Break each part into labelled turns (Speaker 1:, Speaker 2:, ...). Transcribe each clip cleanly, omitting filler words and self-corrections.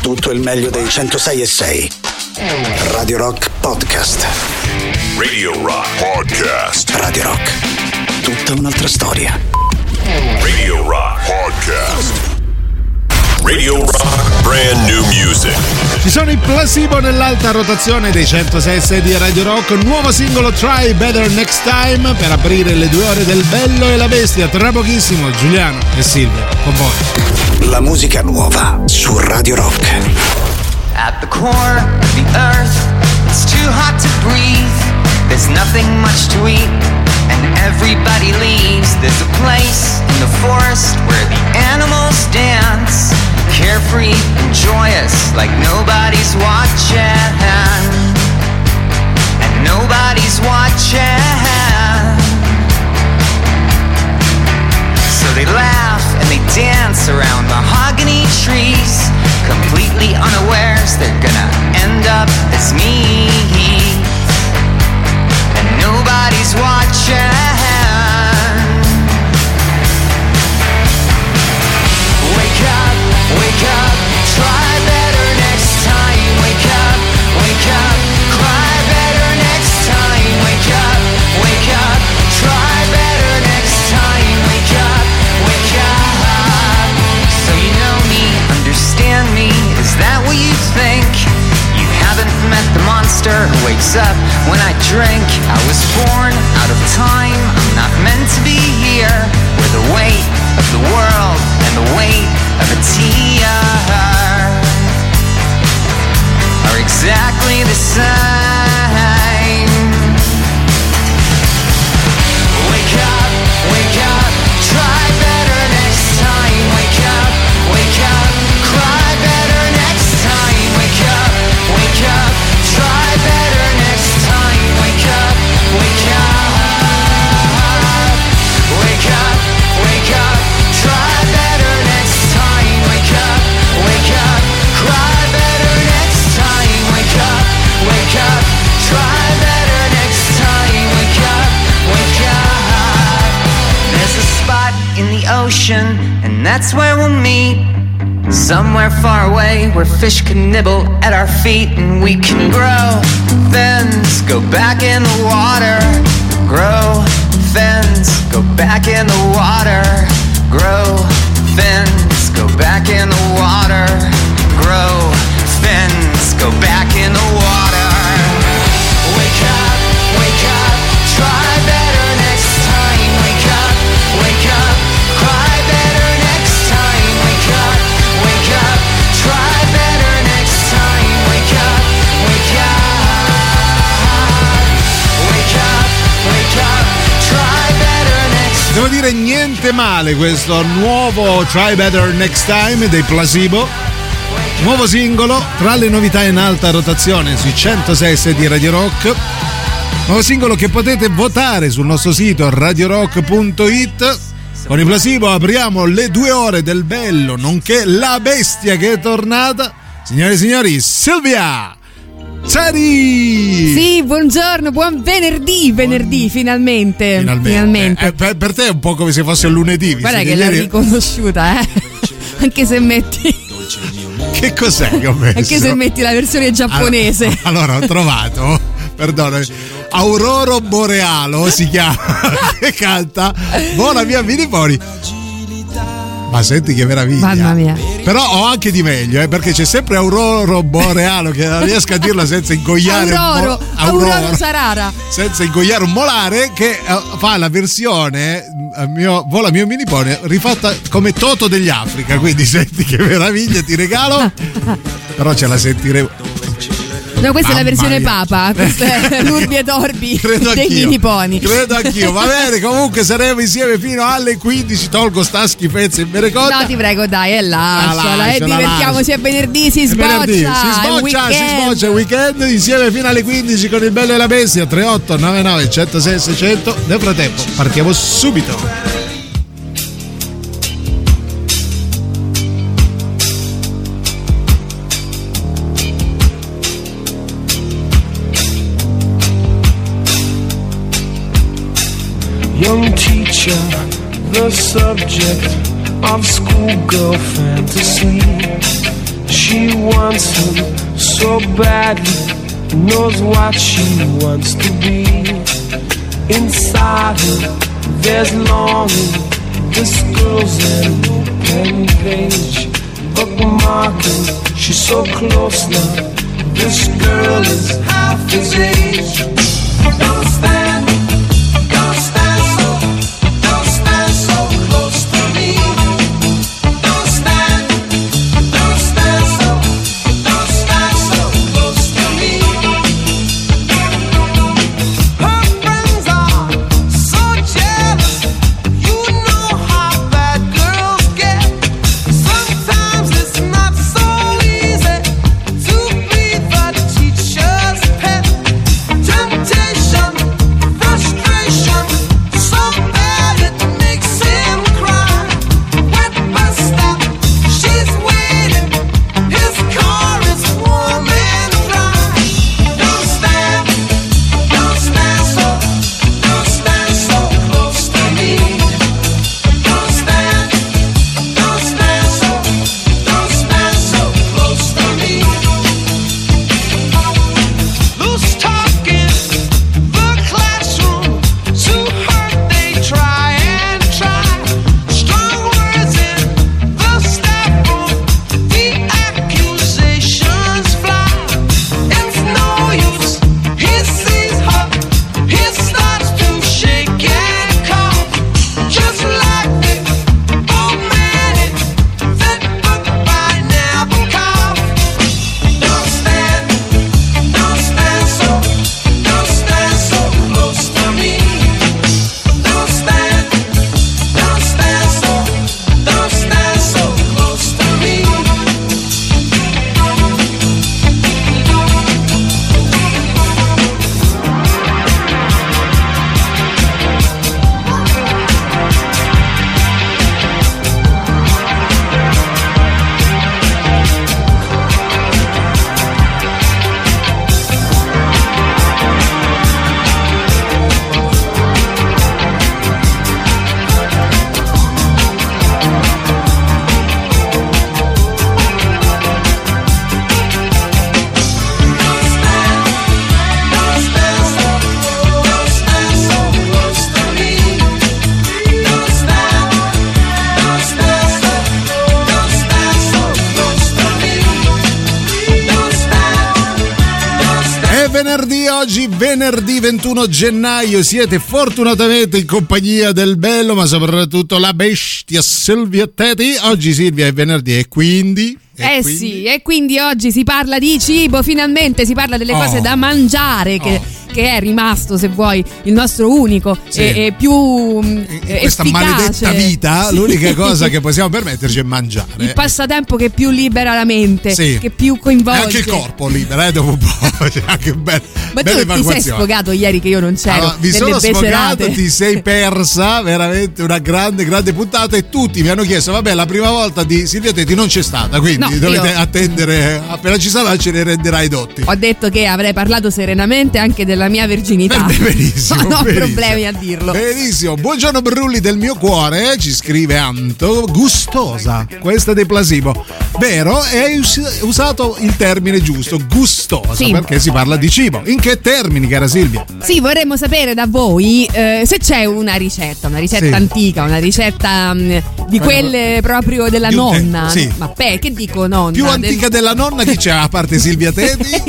Speaker 1: tutto il meglio dei 106.6. Radio Rock Podcast.
Speaker 2: Radio Rock Podcast.
Speaker 1: Radio Rock, tutta un'altra storia.
Speaker 2: Radio Rock Podcast. Radio Rock Brand New Music.
Speaker 3: Ci sono i Placebo nell'alta rotazione dei 106.6 di Radio Rock. Nuovo singolo Try Better Next Time per aprire le 2 ore del Bello e la Bestia. Tra pochissimo Giuliano e Silvia con voi.
Speaker 1: La musica nuova su Radio Rock.
Speaker 4: At the core of the earth, it's too hot to breathe. There's nothing much to eat, and everybody leaves. There's a place in the forest where the animals dance, carefree and joyous, like nobody's watching. And nobody's watching. So they laugh and they dance around mahogany trees, completely unawares they're gonna end up as me. And nobody's watching. Wake up, try better next time. Wake up, cry better next time. Wake up, try better next time. Wake up. So you know me, understand me, is that what you think? You haven't met the monster who wakes up when I drink. I was born out of time, I'm not meant to be here, where the weight of the world and the weight of a tear are exactly the same. Wake up, try better next time. Wake up, cry better next time. Wake up, try better next time. Wake up, try better next time. Wake up, cry better next time. Wake up, try better next time. Wake up. There's a spot in the ocean, and that's where we'll meet. Somewhere far away where fish can nibble at our feet, and we can grow fins, go back in the water. Grow fins, go back in the water. Grow fins, go back in the water. Grow fins, go back in the water. Wake up, try better next time. Wake up, cry better next time. Wake up, try better next time. Wake up, try better next time.
Speaker 3: Devo dire niente male questo nuovo Try Better Next Time dei Placebo. Nuovo singolo tra le novità in alta rotazione sui 106.6 di Radio Rock. Nuovo singolo che potete votare sul nostro sito radiorock.it. Con i Placebo apriamo le 2 ore del Bello, nonché la Bestia che è tornata. Signore e signori, Silvia Sari!
Speaker 5: Sì, buongiorno, buon venerdì, finalmente.
Speaker 3: Per te è un po' come se fosse lunedì.
Speaker 5: Guarda che l'ho riconosciuta, anche se metti...
Speaker 3: Che cos'è che ho messo?
Speaker 5: Anche se metti la versione giapponese.
Speaker 3: Allora ho trovato, perdonami, Aurora Borealo si chiama, che canta Vola via Miniponi. Ma senti che meraviglia.
Speaker 5: Mamma mia.
Speaker 3: Però ho anche di meglio, perché c'è sempre Aurora Borealo, che non riesco a dirla senza ingoiare
Speaker 5: Aurora Sarara.
Speaker 3: Senza ingoiare un molare, che fa la versione Vola mio Minipone rifatta come Toto degli Africa. Quindi senti che meraviglia, ti regalo. Però ce la sentiremo.
Speaker 5: No, questa è la versione Papa, questa è l'Urbi e Torbi dei Miniponi.
Speaker 3: Credo anch'io, va bene, comunque saremo insieme fino alle 15, tolgo sta schifezza in merecotta.
Speaker 5: No, ti prego, dai, lasciala, divertiamoci, è venerdì, si sboccia,
Speaker 3: weekend, insieme fino alle 15 con il Bello e la Bestia, 38 99 106 600. Nel frattempo partiamo subito.
Speaker 6: Young teacher, the subject of schoolgirl fantasy. She wants him so badly, knows what she wants to be. Inside her, there's longing. This girl's an open page, bookmarking. She's so close now. This girl is half his age. Don't stand so, don't stand so close to me. Don't stand so, don't stand so close to me. Her friends are so jealous. You know how bad girls get. Sometimes it's not so easy to be the teacher's pet. Temptation, frustration, so bad it makes him cry. Wet bus stop, she's waiting. His car is warm and dry. Don't stand so close to me. Don't stand so close to me. Loose talk in the classroom, to hurt they try and try. Strong words in the staff room, the accusations fly. It's no use, he sees her, he starts to shake and cough. Just like the old man in that book by Nabokov. Don't stand so close to me. Don't stand so close to me.
Speaker 3: È venerdì oggi, venerdì 21 gennaio, siete fortunatamente in compagnia del bello ma soprattutto la bestia Silvia Teti. Oggi Silvia è venerdì e quindi...
Speaker 5: Sì, e quindi oggi si parla di cibo, finalmente si parla delle cose da mangiare che è rimasto, se vuoi, il nostro unico e più
Speaker 3: questa
Speaker 5: efficace.
Speaker 3: maledetta vita, l'unica cosa che possiamo permetterci è mangiare.
Speaker 5: Il passatempo che più libera la mente, che più coinvolge.
Speaker 3: E anche il corpo libera, dopo un po'. C'è anche
Speaker 5: Ma tu ti sei sfogato ieri che io non c'ero.
Speaker 3: Allora, mi sono sfogato, ti sei persa veramente una grande puntata e tutti mi hanno chiesto, vabbè, la prima volta di Silvia Teti non c'è stata, quindi dovete attendere, appena ci sarà ce ne renderai dotti.
Speaker 5: Ho detto che avrei parlato serenamente anche della mia verginità.
Speaker 3: Benissimo.
Speaker 5: Non ho problemi a dirlo.
Speaker 3: Benissimo. Buongiorno Brulli del mio cuore, ci scrive Anto. Gustosa, questa dei Placebo. Vero? E hai usato il termine giusto, gustosa, perché si parla di cibo. In che termini, cara Silvia?
Speaker 5: Sì, vorremmo sapere da voi se c'è una ricetta antica, una ricetta di quelle proprio della nonna. Ma che dico nonna?
Speaker 3: Più antica della nonna chi c'è a parte Silvia Teti?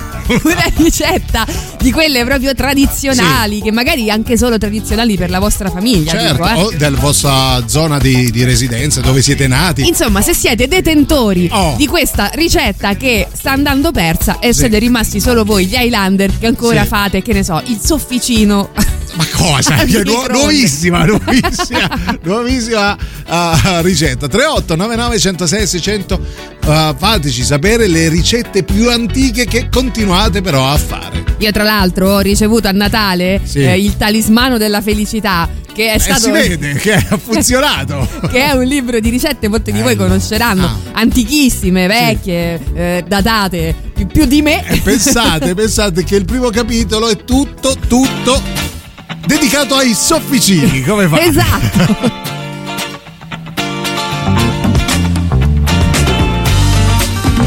Speaker 5: Una ricetta di quelle proprio tradizionali, che magari anche solo tradizionali per la vostra famiglia,
Speaker 3: certo, o della vostra zona di residenza dove siete nati.
Speaker 5: Insomma, se siete detentori di questa ricetta che sta andando persa e siete rimasti solo voi, gli Highlander, che ancora fate, che ne so, il sofficino.
Speaker 3: Ma cosa? Nuovissima ricetta. 38 99 106 600. Fateci sapere le ricette più antiche che continuate però a fare.
Speaker 5: Io tra l'altro ho ricevuto a Natale il talismano della felicità, che è stato
Speaker 3: si vede che ha funzionato.
Speaker 5: Che è un libro di ricette, molti di voi conosceranno, antichissime, vecchie, datate più di me.
Speaker 3: Pensate che il primo capitolo è tutto dedicato ai sofficini, come fa?
Speaker 5: Esatto.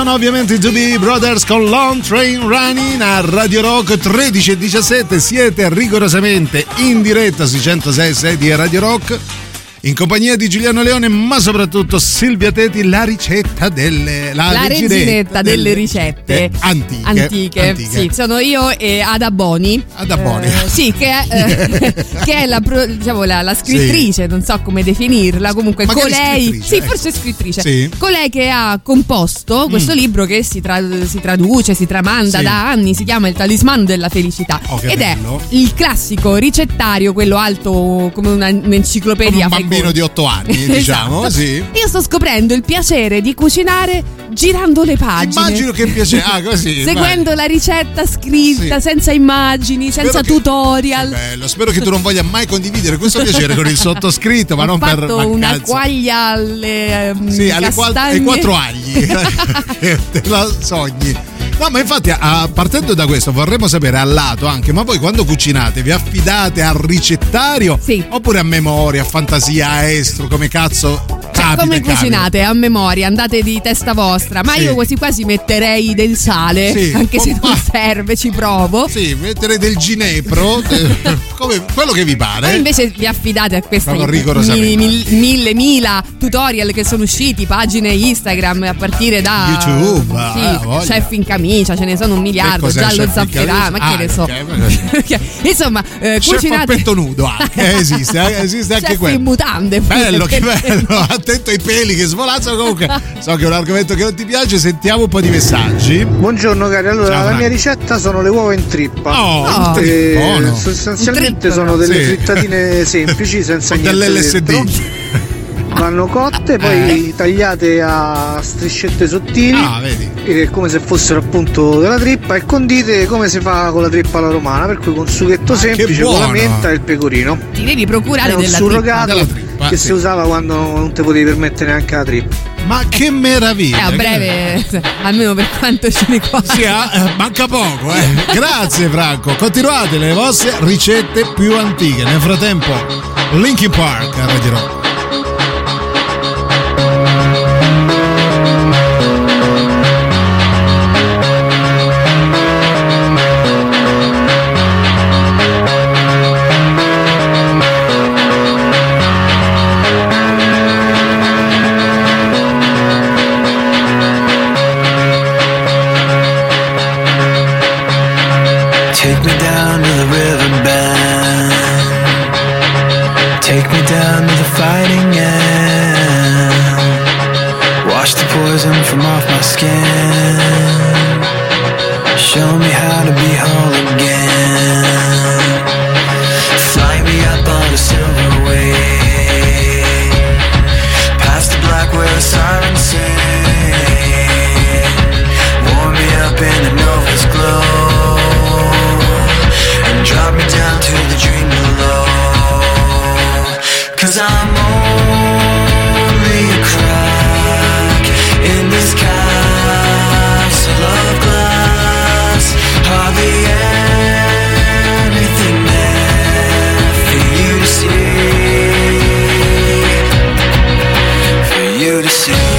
Speaker 3: sono ovviamente i Doobie Brothers con Long Train Running a Radio Rock 13:17. Siete rigorosamente in diretta sui 106.6 di Radio Rock in compagnia di Giuliano Leone, ma soprattutto Silvia Teti, la ricetta delle
Speaker 5: la reginetta delle ricette
Speaker 3: antiche.
Speaker 5: Sì, sono io e Ada Boni. Sì, che è la scrittrice, sì. Non so come definirla, comunque colei, sì, forse scrittrice, sì. Colei che ha composto questo libro che si traduce, si tramanda, sì, da anni, si chiama Il talismano della felicità, ed bello. È il classico ricettario, quello alto come un'enciclopedia,
Speaker 3: come un bambino di 8 anni, diciamo. Esatto. Sì.
Speaker 5: Io sto scoprendo il piacere di cucinare girando le pagine.
Speaker 3: Immagino che piacere, così.
Speaker 5: Seguendo la ricetta scritta, sì, senza immagini, senza tutorial.
Speaker 3: Bello, spero che tu non voglia mai condividere questo piacere con il sottoscritto, ma non per mancanza.
Speaker 5: Ho fatto una quaglia alle
Speaker 3: ai 4 agli. Te la sogni. No, ma infatti partendo da questo vorremmo sapere al lato anche, ma voi quando cucinate vi affidate al ricettario, sì, oppure a memoria, a fantasia, a estro, come cazzo capita?
Speaker 5: Come cucinate? A memoria, andate di testa vostra, ma sì, io quasi quasi metterei del sale, sì, anche se non serve, ci provo.
Speaker 3: Sì, metterei del ginepro, come quello che vi pare.
Speaker 5: Ma invece vi affidate a questi mille tutorial che sono usciti, pagine Instagram a partire da
Speaker 3: YouTube,
Speaker 5: sì, chef in camicia, ce ne sono un miliardo, giallo zafferano, ma che ne so. Insomma,
Speaker 3: chef
Speaker 5: cucinate
Speaker 3: a petto nudo anche, esiste anche
Speaker 5: chef
Speaker 3: quello.
Speaker 5: In mutande.
Speaker 3: Bello, che bello. Attento ai peli che svolazzano. Comunque so che è un argomento che non ti piace. Sentiamo un po' di messaggi.
Speaker 7: Buongiorno cari, allora la mia ricetta sono le uova in trippa. Sostanzialmente sono delle frittatine semplici senza niente
Speaker 3: dell'LSD
Speaker 7: dentro. Vanno cotte, poi tagliate a striscette sottili, vedi, come se fossero appunto della trippa, e condite come si fa con la trippa alla romana, per cui con succhetto semplice, con la menta e il pecorino.
Speaker 5: Ti devi procurare
Speaker 7: della surrogato trippa, che si usava quando non ti potevi permettere neanche la trippa.
Speaker 3: Ma che meraviglia!
Speaker 5: A breve, almeno per quanto ce ne qua.
Speaker 3: Sì, manca poco, Grazie Franco. Continuate le vostre ricette più antiche. Nel frattempo, Linkin Park a Radio Rock.
Speaker 6: From off my skin, show me how to be whole again. Fly me up on a silver wave, past the black where the sirens sing. Warm me up in the nova's glow, and drop me down to the dream below. 'Cause I'm only a crack in this castle of glass. Hardly anything there for you to see, for you to see.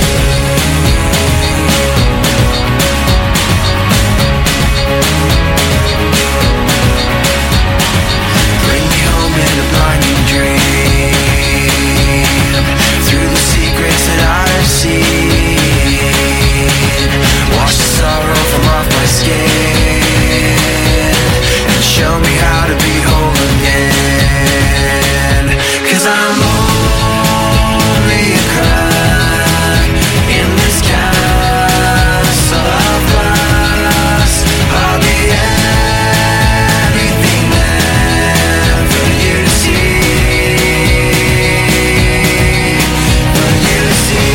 Speaker 6: Bring me home in a blinding dream, through the secrets that I've seen. Wash the sorrow from off my skin, and show me how to be whole again. 'Cause I'm only a crack in this castle of glass. Hardly anything there for you to see, for you to see.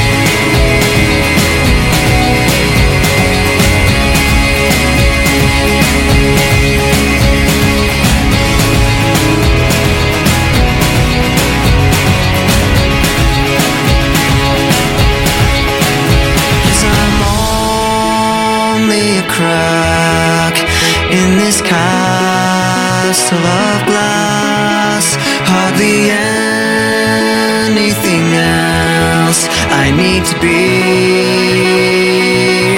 Speaker 6: Crack in this castle of glass. Hardly anything else I need to be,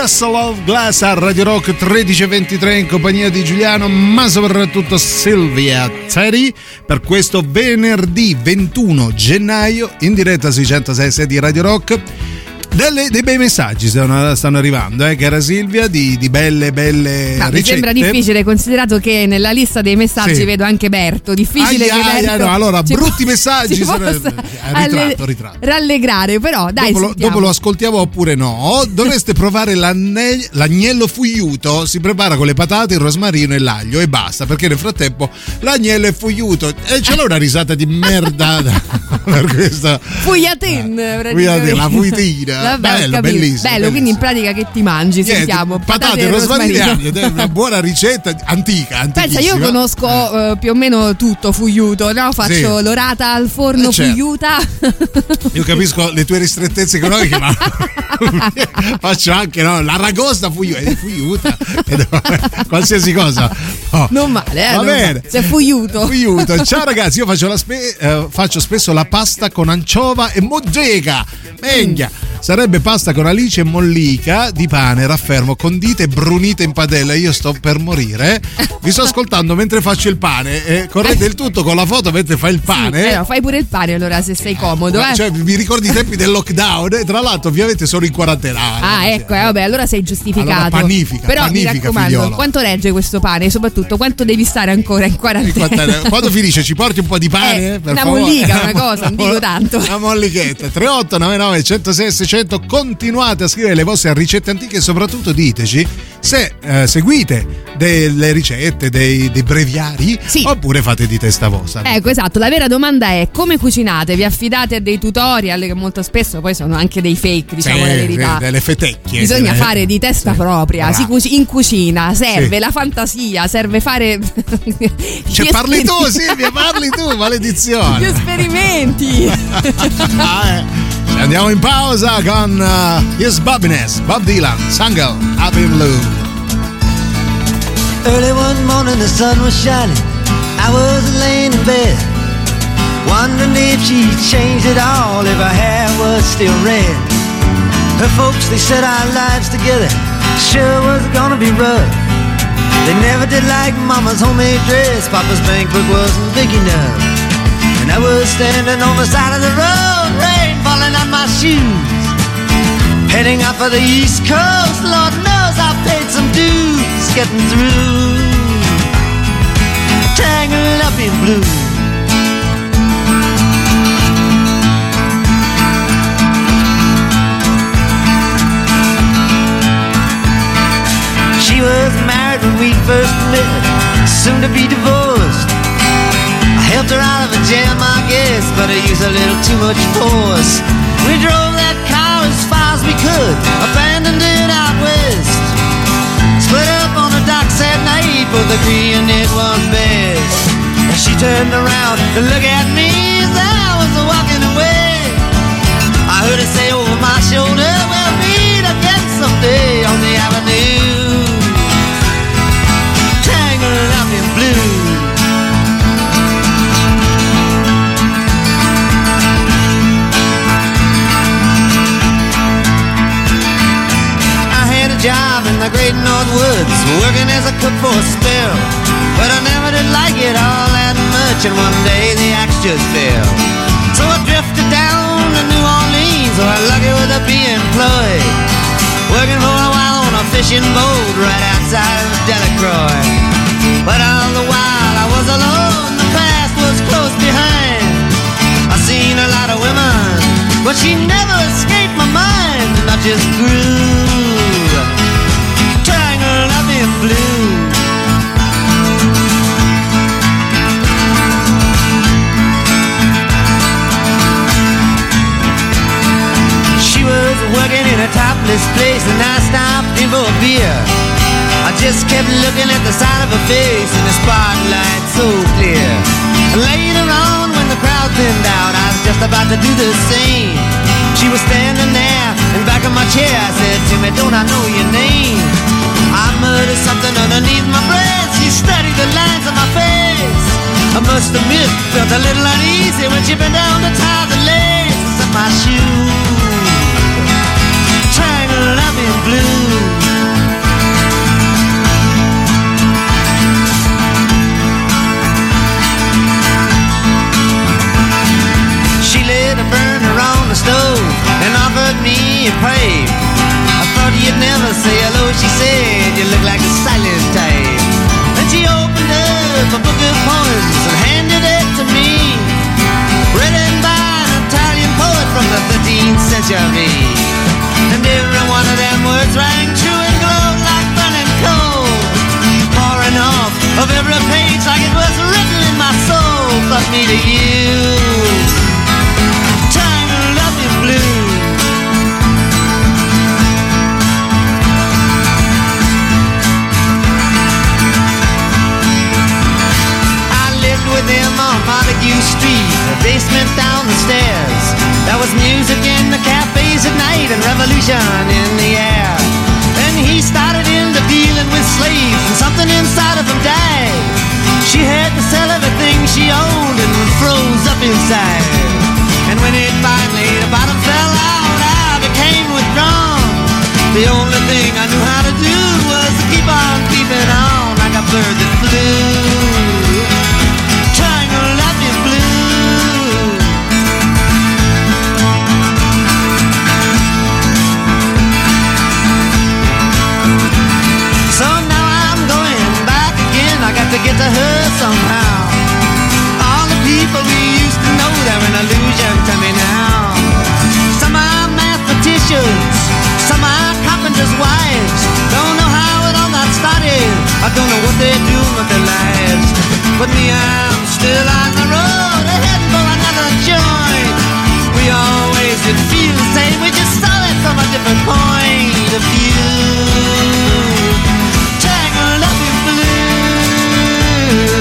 Speaker 3: Castle of Glass a Radio Rock 13:23 in compagnia di Giuliano, ma soprattutto Silvia Teddy, per questo venerdì 21 gennaio in diretta sui 106 di Radio Rock. Dei bei messaggi stanno arrivando, cara Silvia, di belle ricette.
Speaker 5: Mi sembra difficile, considerato che nella lista dei messaggi vedo anche Berto. Difficile che Berto
Speaker 3: allora brutti messaggi ritratto.
Speaker 5: Rallegrare, però dai,
Speaker 3: dopo lo ascoltiamo oppure no. Dovreste provare l'agnello fuiuto. Si prepara con le patate, il rosmarino e l'aglio e basta, perché nel frattempo l'agnello è fuiuto e c'è una risata di merda per questa
Speaker 5: Fuiatin,
Speaker 3: la fuitina. Bello, bellissimo.
Speaker 5: Bello, quindi in pratica che ti mangi? Sentiamo.
Speaker 3: Patate, rosmarino, una buona ricetta antica.
Speaker 5: Pensa, io conosco più o meno tutto fuiuto, no? Faccio l'orata al forno fuiuta.
Speaker 3: Io capisco le tue ristrettezze economiche, ma faccio anche l'aragosta fuiuta, qualsiasi cosa.
Speaker 5: Non male,
Speaker 3: va bene.
Speaker 5: Se fuiuto.
Speaker 3: Ciao ragazzi, io faccio spesso la pasta con anciova e mozzega. Menghia. Sarebbe pasta con alice e mollica di pane, raffermo, condite e brunite in padella. Io sto per morire. Vi sto ascoltando mentre faccio il pane. Correte il tutto con la foto mentre fai il pane.
Speaker 5: Fai pure il pane allora, se sei comodo.
Speaker 3: Cioè, mi ricordi i tempi del lockdown? E tra l'altro ovviamente sono in quarantena.
Speaker 5: Ecco, vabbè, allora sei giustificato.
Speaker 3: Allora, panifica,
Speaker 5: mi raccomando, figliolo. Quanto regge questo pane? E soprattutto quanto devi stare ancora in quarantena?
Speaker 3: Quando finisce ci porti un po' di pane? Per
Speaker 5: una
Speaker 3: favore.
Speaker 5: mollica, una cosa, non dico tanto.
Speaker 3: Una mollichetta. 3899 106 600. Continuate a scrivere le vostre ricette antiche e soprattutto diteci se seguite delle ricette, dei breviari, oppure fate di testa vostra.
Speaker 5: Ecco, esatto, la vera domanda è: come cucinate? Vi affidate a dei tutorial che molto spesso poi sono anche dei fake, diciamo la verità,
Speaker 3: delle fetecchie.
Speaker 5: Bisogna fare di testa propria. In cucina serve la fantasia, serve fare
Speaker 3: parli tu, Silvia, parli tu, maledizione.
Speaker 5: Gli esperimenti.
Speaker 3: Andiamo in pausa con His Bobbiness, Bob Dylan, Single, Up in Blue.
Speaker 8: Early one morning the sun was shining, I was laying in bed, wondering if she'd changed it all, if her hair was still red. Her folks, they said our lives together sure was gonna be rough. They never did like Mama's homemade dress, Papa's bank book wasn't big enough. And I was standing on the side of the road, rain falling on my shoes, heading out for the East Coast. Lord knows I paid some dues getting through, tangled up in blue. She was married when we first met, soon to be divorced. I helped her out of a jam, I guess, but I used a little too much force. We drove that car as far as we could, abandoned it out west. Split up on the docks at night, both agreeing it was best. And she turned around to look at me as I was walking away. I heard her say over my shoulder, we'll meet again someday on the avenue, tangled up in blue. Job in the great North Woods, working as a cook for a spell, but I never did like it all that much, and one day the axe just fell. So I drifted down to New Orleans, where I'm lucky with a employed, working for a while on a fishing boat right outside of Delacroix. But all the while I was alone, the past was close behind. I seen a lot of women, but she never escaped my mind, and I just grew tangled up in blue. She was working in a topless place, and I stopped in for a beer. I just kept looking at the side of her face in the spotlight so clear. Later on, when the crowd thinned out, I was just about to do the same. She was standing there in back of my chair. I said, Timmy, don't I know your name? I muttered something underneath my breath. She studied the lines on my face. I must admit, felt a little uneasy when she bent down to tie the laces of my shoes, tangled up in blue. luxury. And every one of them words rang true and glowed like burning coal, pouring off of every page like it was written in my soul. From me to you, trying to love you blue. I lived with him on Montague Street, the basement down the stairs. There was music in the cafes at night and revolution in the air. Then he started into dealing with slaves and something inside of him died. She had to sell everything she owned and froze up inside. And when it finally, the bottom fell out, I became withdrawn. The only thing I knew how to do was to keep on keeping on like a bird that flew, trying to love you blue. So now I'm going back again, I got to get to her somehow. All the people we used to know, they're an illusion to me now. Some are mathematicians, some are carpenters' wives. Don't know how it all got started, I don't know what they're doing with their lives. But me, I'm still on the road, heading for another joint. We always did feel the same, we just saw it from a different point of view. Trying to love you blue.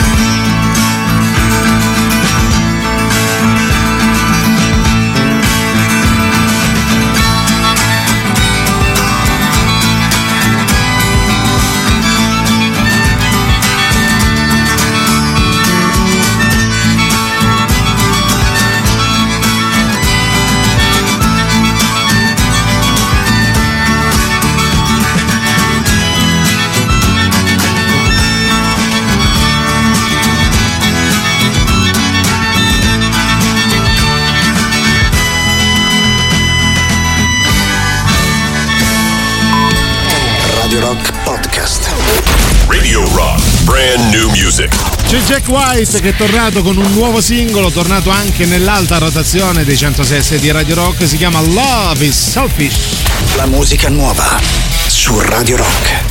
Speaker 1: Radio Rock Podcast.
Speaker 2: Radio Rock, brand new music.
Speaker 3: C'è Jack White che è tornato con un nuovo singolo, tornato anche nell'alta rotazione dei 106 di Radio Rock, si chiama Love is Selfish.
Speaker 1: La musica nuova su Radio Rock.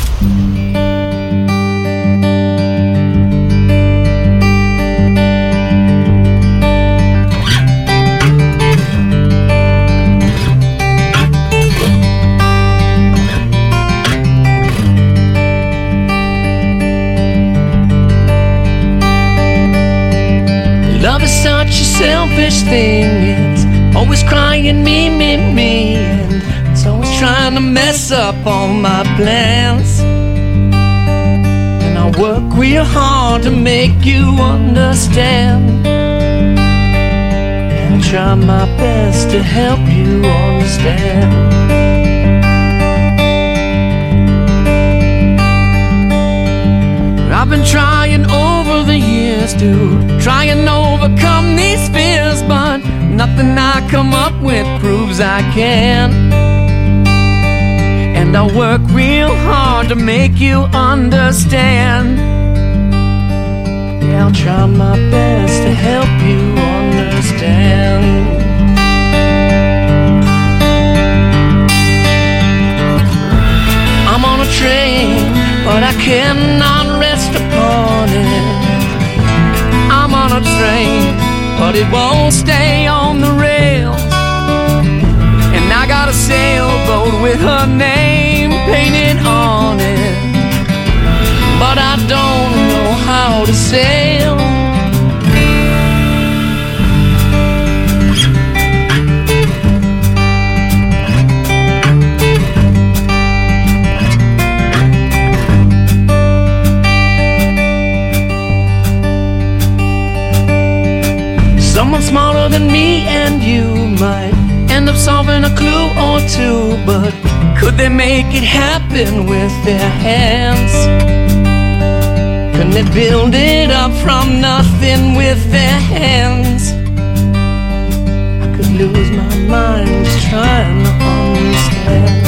Speaker 6: Love is such a selfish thing. It's always crying me, me, me. And it's always trying to mess up all my plans. And I work real hard to make you understand. And I try my best to help you understand. I've been trying over the years to try and overcome these fears, but nothing I come up with proves I can. And I work real hard to make you understand. Yeah, I'll try my best to help you understand. I'm on a train, but I cannot rest upon it. I'm on a train, but it won't stay on the rails. And I got a sailboat with her name painted on it, but I don't know how to sail. Someone smarter than me and you might end up solving a clue or two, but could they make it happen with their hands? Couldn't they build it up from nothing with their hands? I could lose my mind just trying to understand.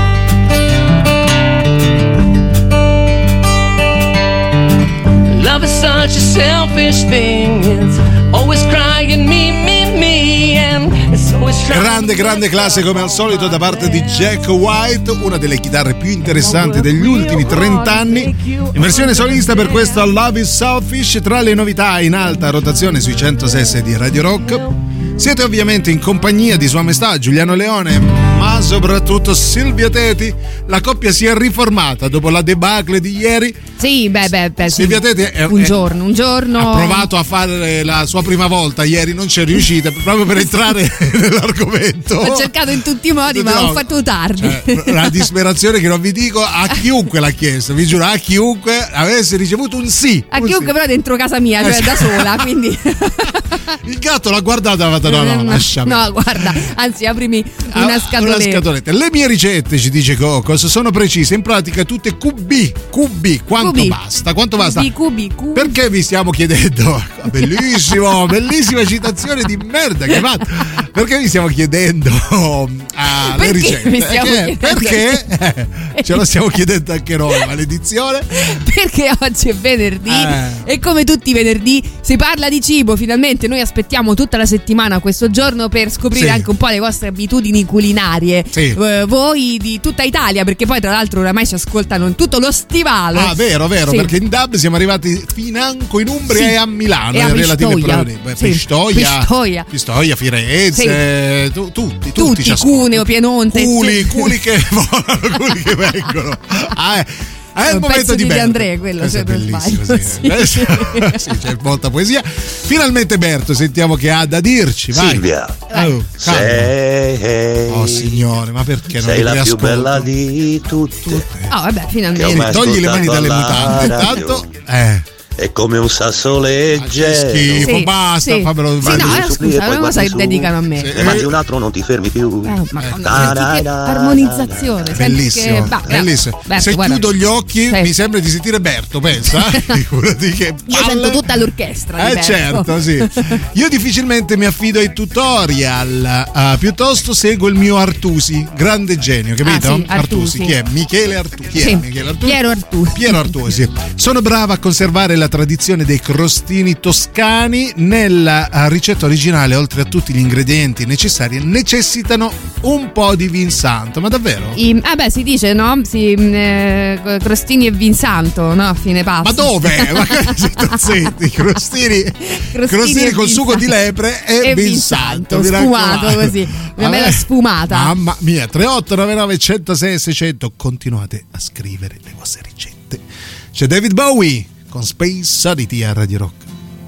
Speaker 6: Love is such a selfish thing. It's always crying me, me, me, and it's so
Speaker 3: Grande classe come al solito da parte di Jack White, una delle chitarre più interessanti degli ultimi 30 anni, in versione solista per questo Love is Selfish. Tra le novità in alta rotazione sui 106 di Radio Rock siete ovviamente in compagnia di Sua Maestà Giuliano Leone, ma soprattutto Silvia Teti. La coppia si è riformata dopo la debacle di ieri.
Speaker 5: Sì,
Speaker 3: Silvia Teti
Speaker 5: un giorno
Speaker 3: ha provato a fare la sua prima volta ieri, non c'è riuscita proprio per entrare nell'argomento.
Speaker 5: Ho cercato in tutti i modi, ma ho fatto tardi.
Speaker 3: La disperazione che non vi dico a chiunque l'ha chiesto, vi giuro, a chiunque avesse ricevuto un sì.
Speaker 5: A chiunque sì. Però dentro casa mia, cioè da sola, quindi
Speaker 3: il gatto l'ha guardata e ha fatto no, lasciami.
Speaker 5: No, guarda, anzi aprimi una scatoletta.
Speaker 3: Le mie ricette, ci dice Cocos, sono precise, in pratica tutte QB. Quanto basta?
Speaker 5: QB.
Speaker 3: Perché vi stiamo chiedendo? Bellissima citazione di merda che fate. Perché vi stiamo chiedendo le ricette? Perché ce lo stiamo chiedendo anche noi, maledizione.
Speaker 5: Perché oggi è venerdì e come tutti i venerdì si parla di cibo. Finalmente noi aspettiamo tutta la settimana questo giorno per scoprire anche un po' le vostre abitudini culinarie, voi di tutta Italia, perché poi tra l'altro oramai ci ascoltano in tutto lo stivale.
Speaker 3: Vero, sì. Perché in DAB siamo arrivati financo in Umbria e a Milano,
Speaker 5: e a
Speaker 3: Pistoia, Firenze, tutti
Speaker 5: Cuneo, Piemonte,
Speaker 3: culi che volano, culi che vengono. È il momento di Berto.
Speaker 5: Andrea, quello è bellissimo.
Speaker 3: Sì, c'è molta poesia. Finalmente Berto, sentiamo che ha da dirci. Vai.
Speaker 9: Silvia, sei
Speaker 3: signore, ma perché non
Speaker 9: sei la più bella di tutte.
Speaker 5: Vabbè, finalmente.
Speaker 3: Togli le mani dalle mutande. Tanto
Speaker 9: è come un sasso leggero.
Speaker 3: Schifo, basta, fammelo.
Speaker 5: Scusa, è una cosa che dedicano a me.
Speaker 9: Se mangi un altro non ti fermi più.
Speaker 5: Armonizzazione.
Speaker 3: Bellissimo. Se chiudo gli occhi mi sembra di sentire Berto, pensa. Figurati che palle.
Speaker 5: Io sento tutta l'orchestra di Berto.
Speaker 3: Certo, sì. Io difficilmente mi affido ai tutorial, piuttosto seguo il mio Artusi, grande genio, capito?
Speaker 5: Artusi.
Speaker 3: Chi è? Michele Artusi.
Speaker 5: Piero Artusi.
Speaker 3: Sono brava a conservare la tradizione dei crostini toscani. Nella ricetta originale, oltre a tutti gli ingredienti necessari, necessitano un po' di vin santo. Ma davvero?
Speaker 5: Si dice, no? Crostini e vin santo, no? A fine pasto.
Speaker 3: Ma dove? Ma zitti, crostini col sugo di lepre e vin santo.
Speaker 5: Sfumato così, una bella sfumata.
Speaker 3: Mamma mia, 3899 106 600. Continuate a scrivere le vostre ricette. C'è David Bowie con Space Oddity a Radio Rock.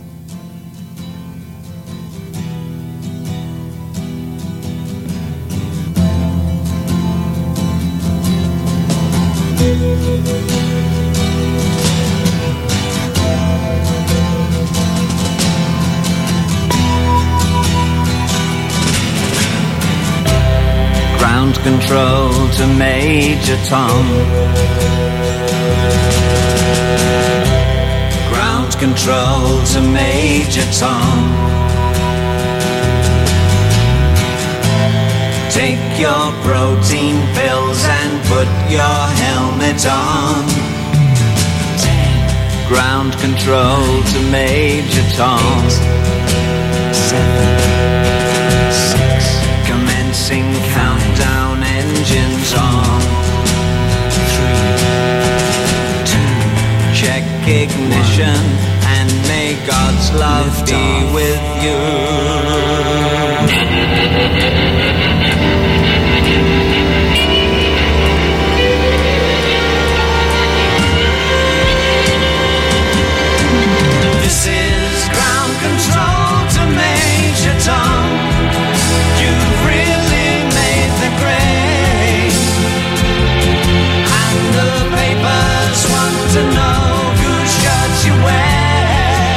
Speaker 10: Ground control to Major Tom. Ground control to Major Tom. Take your protein pills and put your helmet on. 10. Ground control to Major Tom. 8, 7, 6. Commencing countdown, engines on. 3, 2. Check ignition and may God's love be with you. This is ground control to Major Tom. You've really made the grade, and the papers want to know whose shirt you wear.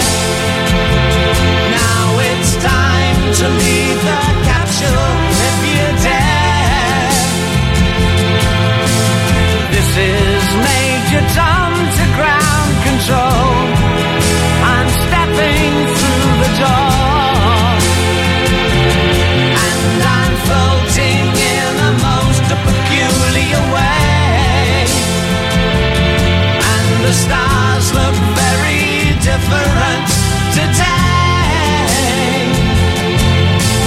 Speaker 10: Now it's time to leave the capsule if you dare. This is Major Tom to ground control. I'm stepping through the door, and I'm floating in a most peculiar way, and the stars look very different today.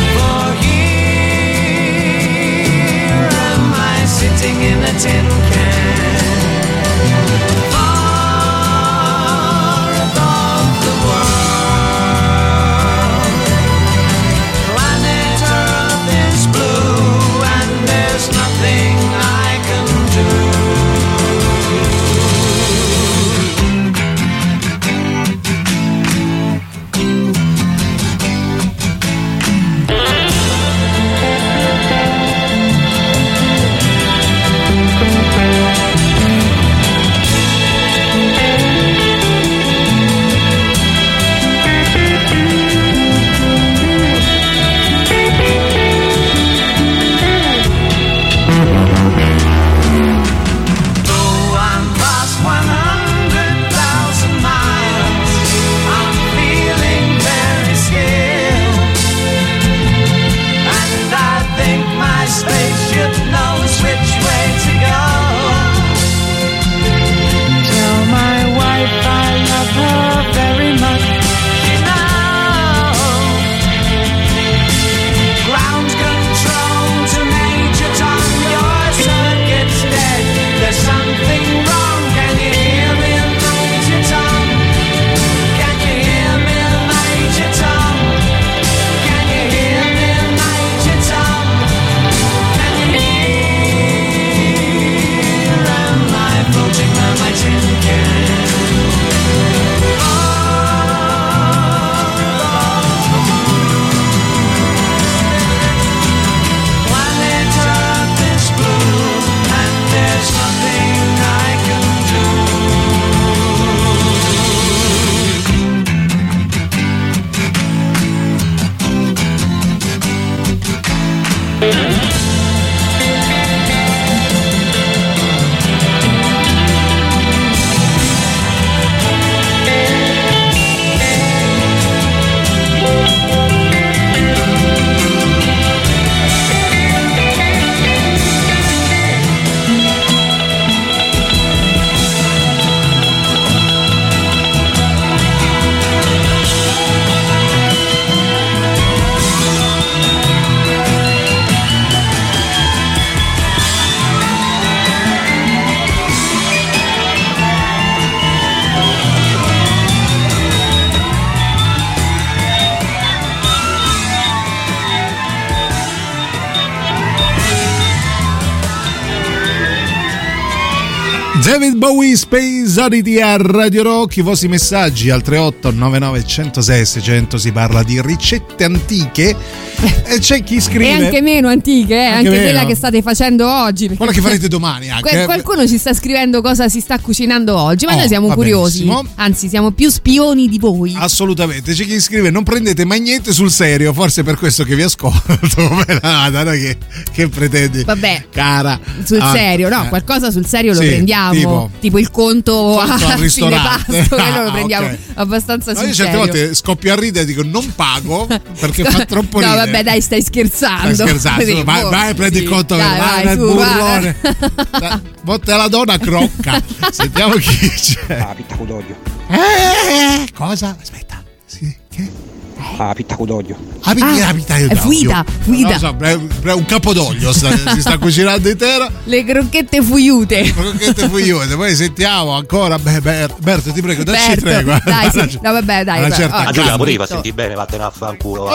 Speaker 3: David Bowie, Space Oddity a Radio Rock. I vostri messaggi al 38 99 106 600. Si parla di ricette antiche e c'è chi scrive
Speaker 5: e anche meno antiche, anche meno. Quella che state facendo oggi,
Speaker 3: quella che farete domani anche.
Speaker 5: Qualcuno ci sta scrivendo cosa si sta cucinando oggi, ma noi siamo curiosi, benissimo. Anzi siamo più spioni di voi.
Speaker 3: Assolutamente. C'è chi scrive: non prendete mai niente sul serio, forse per questo che vi ascolto. Che pretendi?
Speaker 5: Vabbè,
Speaker 3: cara,
Speaker 5: sul serio, no, qualcosa sul serio lo prendiamo, tipo il conto
Speaker 3: al ristorante,
Speaker 5: quello lo prendiamo abbastanza sul
Speaker 3: serio. Io certe volte scoppio a ridere e dico non pago perché fa troppo ridere.
Speaker 5: No, vabbè, dai, stai scherzando.
Speaker 3: Vai, prendi il conto, vai nel burrone. Botte la donna crocca. Sentiamo chi c'è.
Speaker 11: La pitta d'olio.
Speaker 3: Cosa? Aspetta. Sì, che?
Speaker 11: La pitta d'olio.
Speaker 5: È fuita.
Speaker 3: Non so, un capodoglio si sta cucinando intera.
Speaker 5: Le crocchette fuiute.
Speaker 3: Poi sentiamo ancora. Berto, ti prego, dacci tregua.
Speaker 5: Dai, sì. No, vabbè, dai.
Speaker 9: Giulia, potevi senti bene, vattene a fanculo.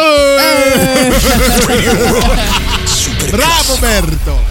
Speaker 3: Bravo Berto.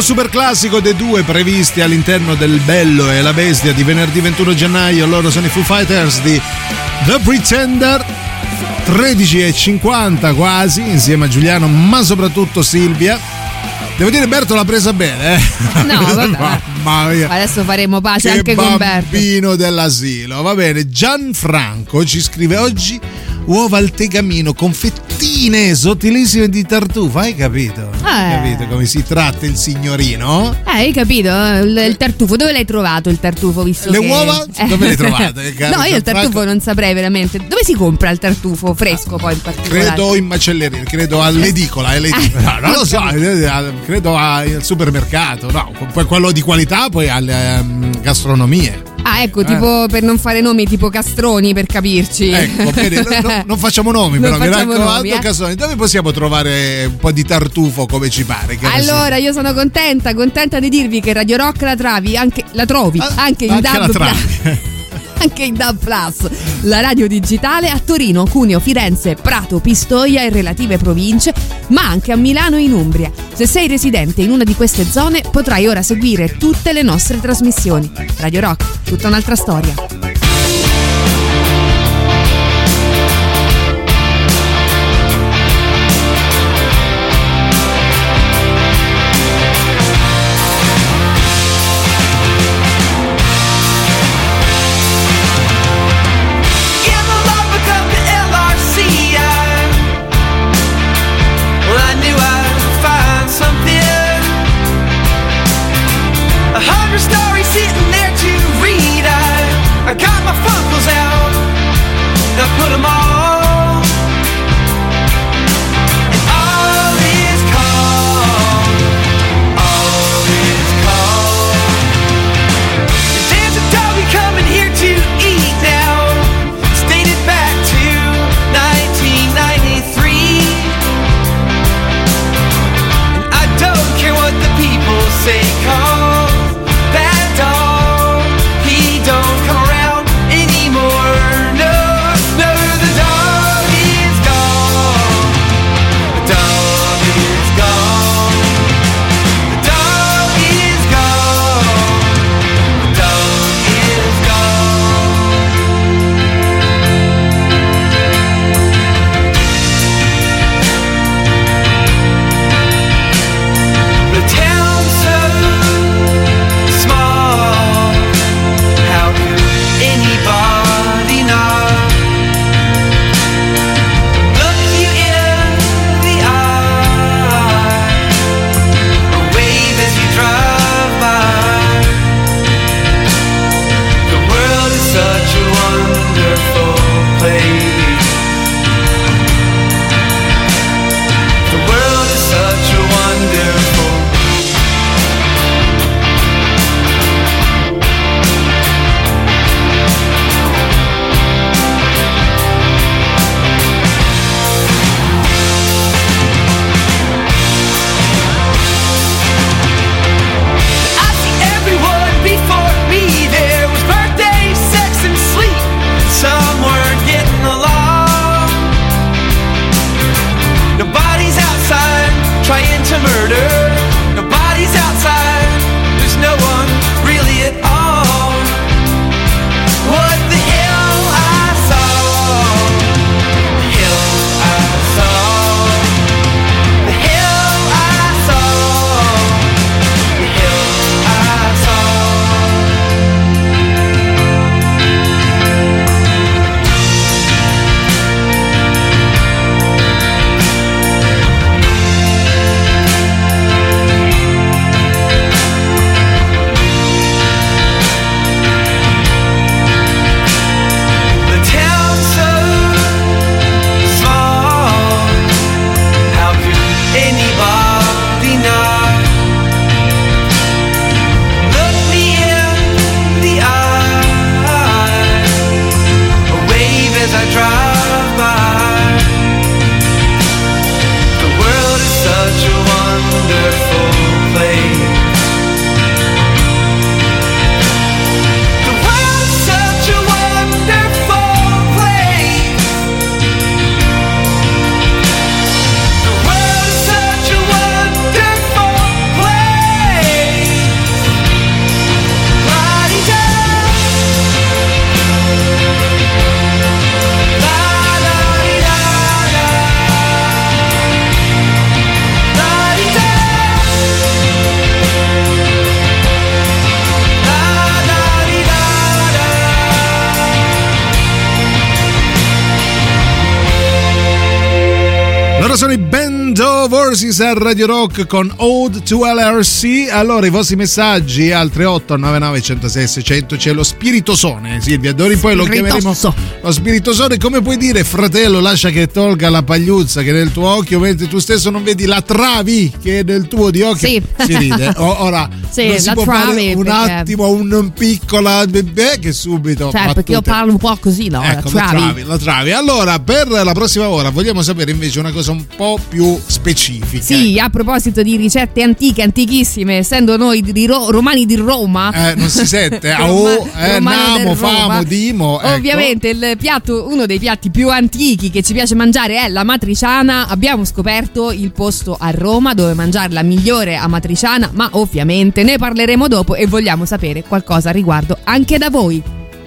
Speaker 3: super classico dei due previsti all'interno del Bello e la Bestia di venerdì 21 gennaio. Loro sono i Foo Fighters di The Pretender. 13:50 quasi, insieme a Giuliano, ma soprattutto Silvia. Devo dire, Berto l'ha presa bene,
Speaker 5: No, vabbè.
Speaker 3: Mamma mia.
Speaker 5: Adesso faremo pace
Speaker 3: Che
Speaker 5: anche con Berto.
Speaker 3: Bambino dell'asilo. Va bene, Gianfranco ci scrive oggi uova al tegamino con fettine sottilissime di tartufo. Hai capito? Hai capito come si tratta il signorino?
Speaker 5: Hai capito? Il tartufo, dove l'hai trovato il tartufo? Visto
Speaker 3: Le
Speaker 5: che...
Speaker 3: uova? Dove le trovate?
Speaker 5: No, io il tartufo non saprei veramente. Dove si compra il tartufo fresco poi in particolare?
Speaker 3: Credo in macelleria, credo all'edicola. No, non lo so, credo al supermercato. No, poi quello di qualità poi alle gastronomie.
Speaker 5: Ah, ecco, tipo per non fare nomi, tipo Castroni, per capirci.
Speaker 3: Ecco, bene, non facciamo nomi, però mi raccomando, Castroni, dove possiamo travare un po' di tartufo come ci pare?
Speaker 5: Allora, io sono contenta di dirvi che Radio Rock la trovi anche in DAB+. Anche in DAB+, la radio digitale a Torino, Cuneo, Firenze, Prato, Pistoia e relative province, ma anche a Milano e in Umbria. Se sei residente in una di queste zone, potrai ora seguire tutte le nostre trasmissioni. Radio Rock, tutta un'altra storia.
Speaker 4: Put them all, and all is calm, all is calm. There's a doggy coming here to eat now, dated back to 1993. And I don't care what the people say, 'cause that dog, he don't come around anymore. The town's so
Speaker 3: Loro sono i Band of Horses a Radio Rock con Ode to LRC. Allora i vostri messaggi al 3899 106 600. C'è lo spiritosone, Silvia, d'ora in poi lo chiameremo lo spiritosone. Come puoi dire fratello lascia che tolga la pagliuzza che è nel tuo occhio mentre tu stesso non vedi la travi che è nel tuo di occhio?
Speaker 5: Sì.
Speaker 3: Si ride. Ora sì, non si può fare un attimo un piccola che subito
Speaker 5: perché io parlo un po' così, no?
Speaker 3: Ecco, la travi. Allora per la prossima ora vogliamo sapere invece una cosa un po' più specifica.
Speaker 5: Sì, a proposito di ricette antiche, antichissime, essendo noi romani di Roma,
Speaker 3: non si sente namo, famo, dimo, ecco.
Speaker 5: Ovviamente uno dei piatti più antichi che ci piace mangiare è l'amatriciana. Abbiamo scoperto il posto a Roma dove mangiare la migliore amatriciana, ma ovviamente ne parleremo dopo e vogliamo sapere qualcosa a riguardo anche da voi.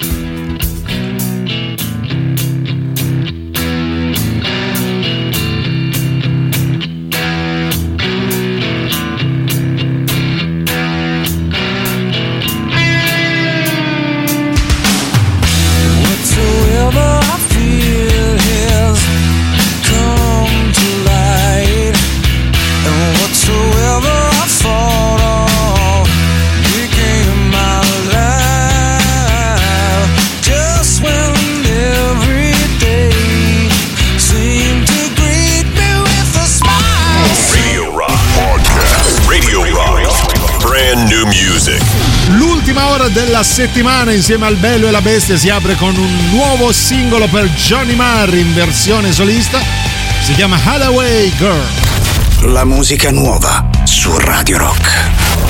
Speaker 3: Della settimana insieme al Bello e la Bestia si apre con un nuovo singolo per Johnny Marr in versione solista, si chiama Hathaway Girl.
Speaker 1: La musica nuova su Radio Rock.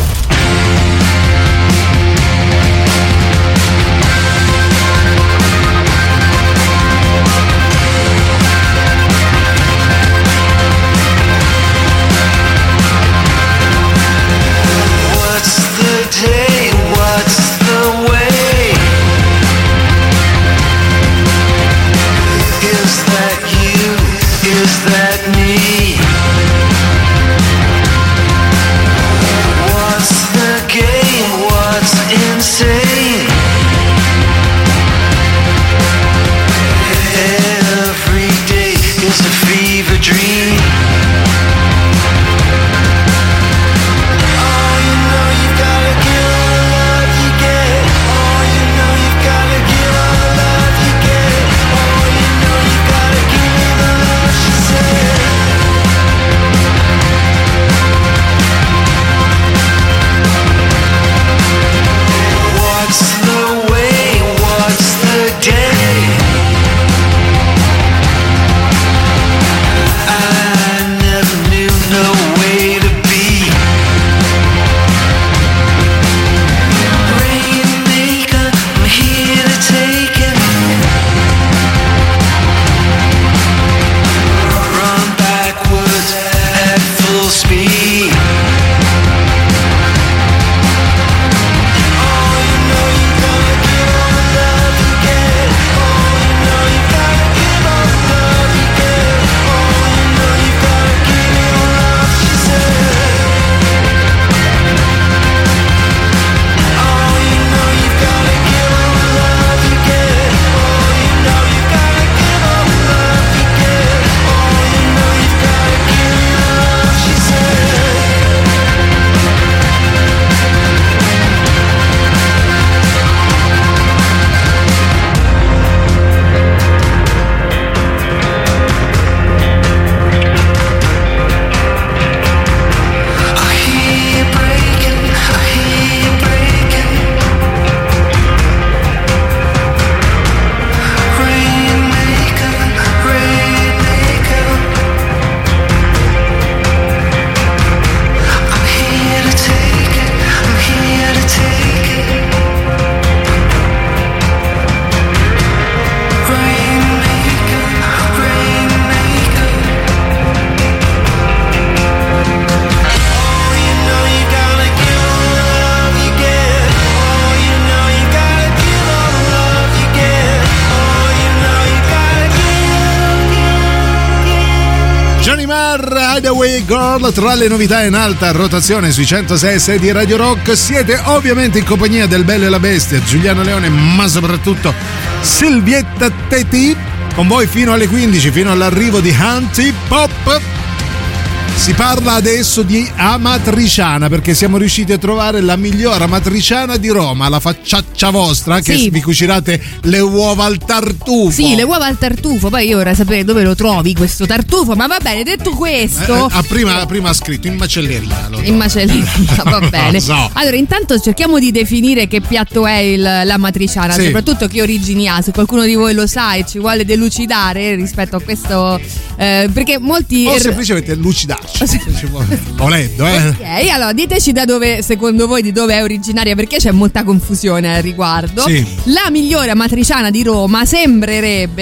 Speaker 3: Hathaway Girl tra le novità in alta rotazione sui 106.6 di Radio Rock. Siete ovviamente in compagnia del Bello e la Bestia, Giuliano Leone, ma soprattutto Silvietta Teti. con voi fino alle 15, fino all'arrivo di Antipop. Si parla adesso di amatriciana, perché siamo riusciti a trovare la migliore amatriciana di Roma, la facciaccia vostra, che vi cucinate le uova al tartufo.
Speaker 5: Sì, le uova al tartufo. Poi io vorrei sapere dove lo trovi questo tartufo, ma va bene, detto questo.
Speaker 3: Prima ha scritto in macelleria.
Speaker 5: In macelleria, va bene. So. Allora, intanto cerchiamo di definire che piatto è l'amatriciana, soprattutto che origini ha. Se qualcuno di voi lo sa e ci vuole delucidare rispetto a questo, perché molti.
Speaker 3: O semplicemente lucidarci. Volendo,
Speaker 5: Ok, allora diteci da dove, secondo voi, di dove è originaria, perché c'è molta confusione al riguardo. Sì. La migliore amatriciana di Roma sembrerebbe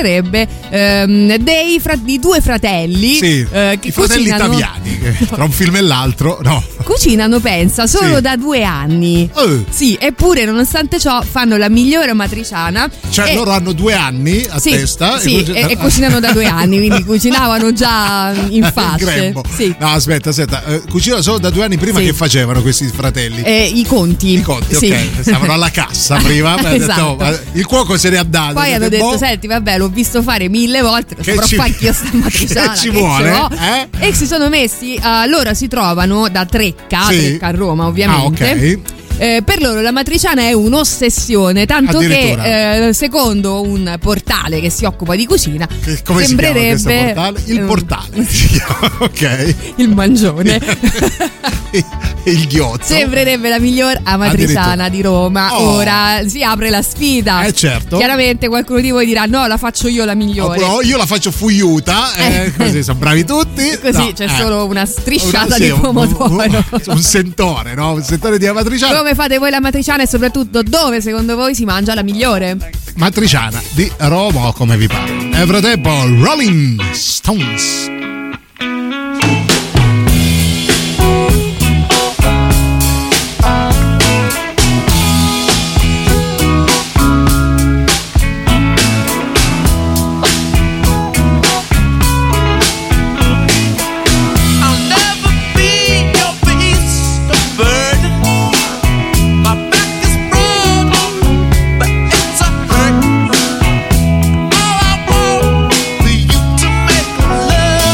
Speaker 5: di due fratelli, che
Speaker 3: i fratelli italiani, che tra un film e l'altro,
Speaker 5: cucinano, pensa, solo da 2 anni. Sì, eppure nonostante ciò fanno la migliore amatriciana.
Speaker 3: Cioè loro hanno 2 anni a testa
Speaker 5: e cucinano da 2 anni, quindi cucinavano già in fasce. Sì.
Speaker 3: No, aspetta, cucinano solo da 2 anni prima. Che facevano questi fratelli?
Speaker 5: I conti,
Speaker 3: ok. Stavano alla cassa prima.
Speaker 5: Esatto.
Speaker 3: Il cuoco se ne ha dato.
Speaker 5: Poi hanno detto: senti, vabbè, l'ho visto fare 1000 volte, lo saprò fare anch'io sta matriciana.
Speaker 3: Che ci vuole?
Speaker 5: E si sono messi. Loro si trovano da Trecca a Roma, ovviamente.
Speaker 3: Ok.
Speaker 5: Per loro la matriciana è un'ossessione, tanto che secondo un portale che si occupa di cucina,
Speaker 3: come
Speaker 5: sembrerebbe
Speaker 3: si chiama portale? Il portale. Ok.
Speaker 5: Il mangione.
Speaker 3: Il ghiozzo.
Speaker 5: Sembrerebbe la miglior amatriciana di Roma. Ora si apre la sfida.
Speaker 3: Certo.
Speaker 5: Chiaramente qualcuno di voi dirà: no, la faccio io la migliore.
Speaker 3: Io la faccio fuiuta. Così sono bravi tutti.
Speaker 5: Così c'è solo una strisciata di pomodoro.
Speaker 3: Un sentore, no? Un sentore di amatriciana.
Speaker 5: Come fate voi la matriciana e soprattutto dove secondo voi si mangia la migliore?
Speaker 3: Matriciana di Roma, come vi pare. Nel frattempo, Rolling Stones.
Speaker 6: Love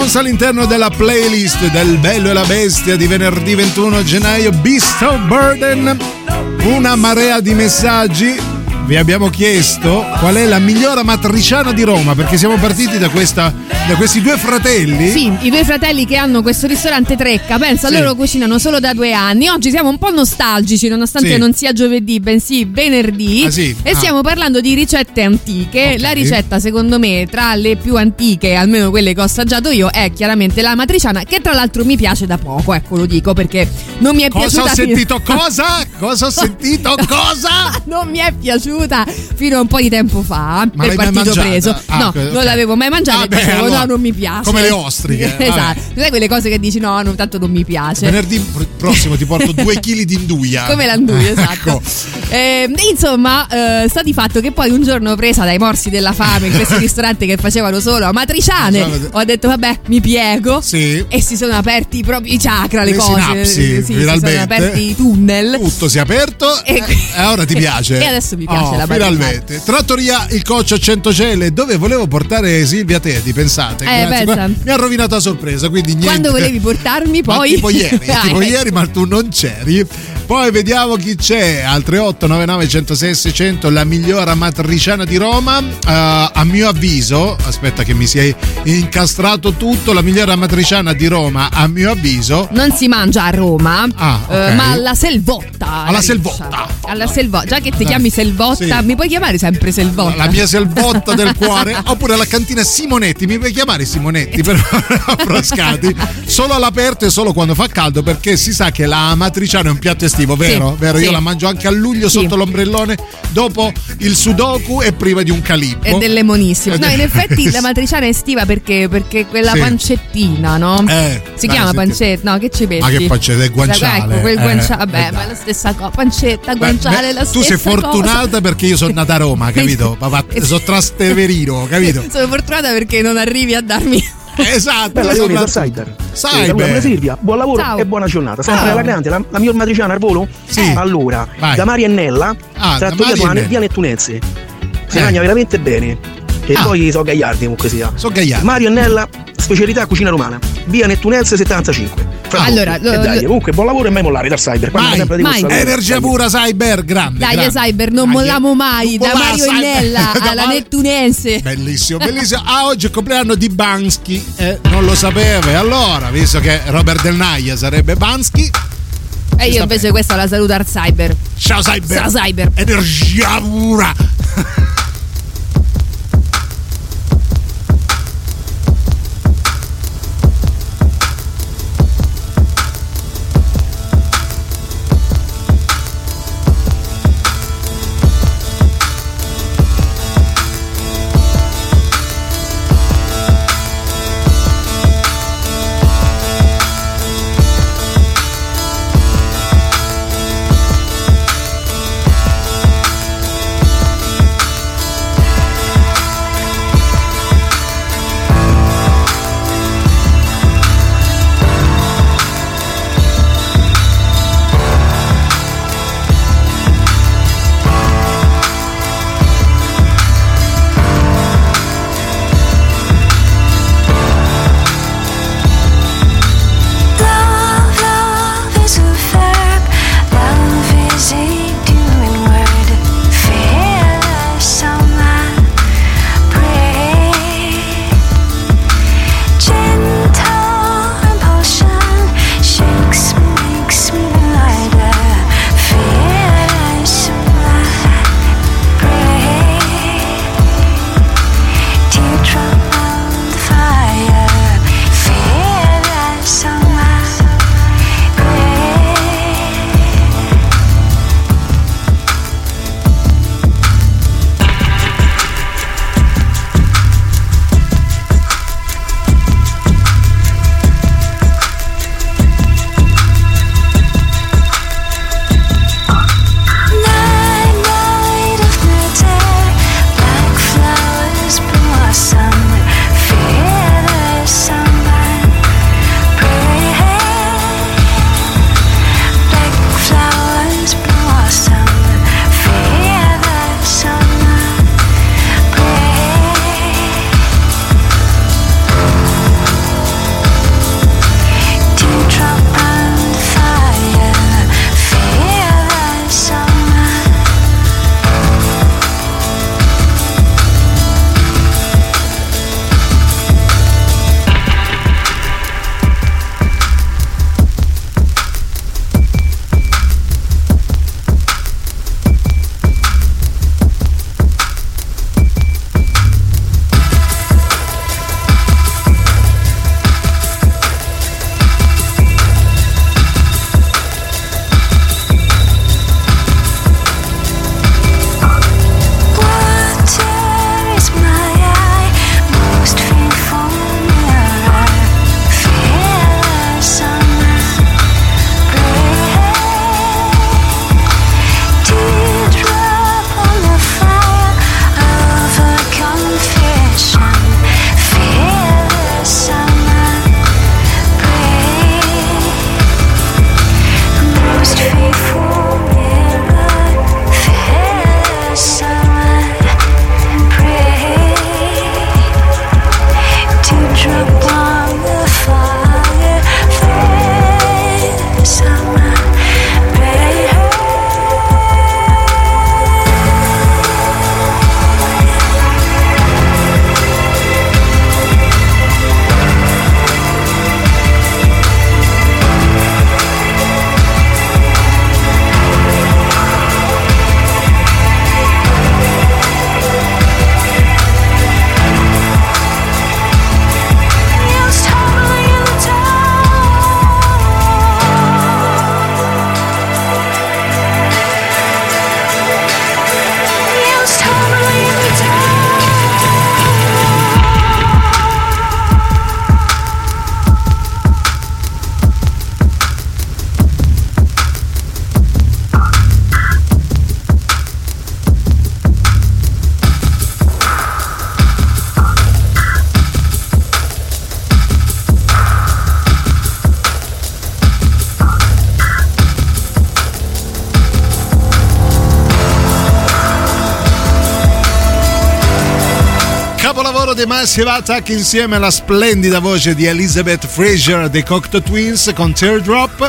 Speaker 3: Stones all'interno della playlist del Bello e la Bestia di venerdì 21 gennaio. Beast of Burden. Una marea di messaggi. Vi abbiamo chiesto qual è la migliore amatriciana di Roma, perché siamo partiti da questi due fratelli.
Speaker 5: Sì, i due fratelli che hanno questo ristorante Trecca. Pensa, sì. Loro cucinano solo da 2 anni. Oggi siamo un po' nostalgici, nonostante sì. Non sia giovedì, bensì venerdì.
Speaker 3: Sì.
Speaker 5: E stiamo parlando di ricette antiche. Okay. La ricetta, secondo me, tra le più antiche, almeno quelle che ho assaggiato io, è chiaramente la amatriciana, che tra l'altro mi piace da poco. Ecco, lo dico perché non mi è piaciuta.
Speaker 3: Cosa ho sentito? Cosa ho sentito? Cosa?
Speaker 5: Non mi è piaciuta fino a un po' di tempo fa.
Speaker 3: Ma
Speaker 5: per partito preso. No,
Speaker 3: okay.
Speaker 5: Non l'avevo mai mangiata e dicevo allora, no, non mi piace.
Speaker 3: Come le ostriche.
Speaker 5: Esatto. Sai quelle cose che dici no, tanto non mi piace.
Speaker 3: Venerdì prossimo ti porto 2 chili di induia.
Speaker 5: Come l'anduia, esatto. Insomma, sta di fatto che poi un giorno, presa dai morsi della fame in questi ristoranti che facevano solo amatriciane, ho detto vabbè, mi piego.
Speaker 3: Sì.
Speaker 5: E si sono aperti proprio i chakra, le cose.
Speaker 3: Sinapsi,
Speaker 5: sì, si sono aperti i tunnel.
Speaker 3: Tutto si è aperto e ora ti piace.
Speaker 5: E adesso mi piace la
Speaker 3: finalmente. Trattoria Il Coccio a Centocelle, dove volevo portare Silvia Teti, pensate. Mi ha rovinato la sorpresa, quindi niente.
Speaker 5: Quando volevi portarmi poi?
Speaker 3: Tipo ieri, ma tu non c'eri. Poi vediamo chi c'è al 3899 106 600, la migliore amatriciana di Roma. A mio avviso, aspetta che mi si è incastrato tutto, la migliore amatriciana di Roma a mio avviso
Speaker 5: non si mangia a Roma,
Speaker 3: okay.
Speaker 5: Ma alla Selvotta.
Speaker 3: Alla Selvotta.
Speaker 5: Alla Selvotta, già che ti chiami Selvotta, sì. Mi puoi chiamare sempre Selvotta.
Speaker 3: La mia Selvotta del cuore. Oppure alla cantina Simonetti, mi puoi chiamare Simonetti per affroscati. Solo all'aperto e solo quando fa caldo, perché si sa che la amatriciana è un piatto estivo, vero?
Speaker 5: Sì,
Speaker 3: vero?
Speaker 5: Sì.
Speaker 3: Io la mangio anche a luglio sotto l'ombrellone, dopo il sudoku e prima di un calippo.
Speaker 5: Ed è lemonissimo. No, in effetti la matriciana è estiva perché quella pancettina, no? Si chiama pancetta, no? Che ci metti?
Speaker 3: Ma che pancetta? È guanciale.
Speaker 5: Ecco, quel guanciale, vabbè, ma è la stessa cosa. Pancetta, guanciale, la stessa cosa.
Speaker 3: Tu sei fortunata perché io sono nata a Roma, capito? Papà, sono Trasteverino, capito?
Speaker 5: Sono fortunata perché non arrivi a darmi...
Speaker 3: Esatto.
Speaker 12: Bella Leonida, Cyber. Silvia, buon lavoro. Ciao. E buona giornata. Sempre alla grande, la miglior matriciana al volo?
Speaker 3: Sì.
Speaker 12: Allora,
Speaker 3: vai.
Speaker 12: Da Mariannella, trattoria via Nettunense. Si mangia veramente bene. E poi so Gagliardi, comunque sia.
Speaker 3: So Gagliardi.
Speaker 12: Mariannella, specialità cucina romana. Via Nettunense 75.
Speaker 5: Allora,
Speaker 12: dai, comunque buon lavoro e mai mollare dal Cyber.
Speaker 5: Mai.
Speaker 3: Energia pura Cyber, grande.
Speaker 5: Dai,
Speaker 3: grande.
Speaker 5: Cyber, non molliamo mai. Da Mario Innella alla Nettunense.
Speaker 3: Bellissimo. Oggi è il compleanno di Bansky. Non lo sapeva. Allora, visto che Robert Del Naia sarebbe Bansky.
Speaker 5: E io invece questa la saluto al Cyber.
Speaker 3: Ciao Cyber.
Speaker 5: Ciao Cyber.
Speaker 3: Energia pura. The Massive Attack insieme alla splendida voce di Elizabeth Fraser dei Cocteau Twins con Teardrop.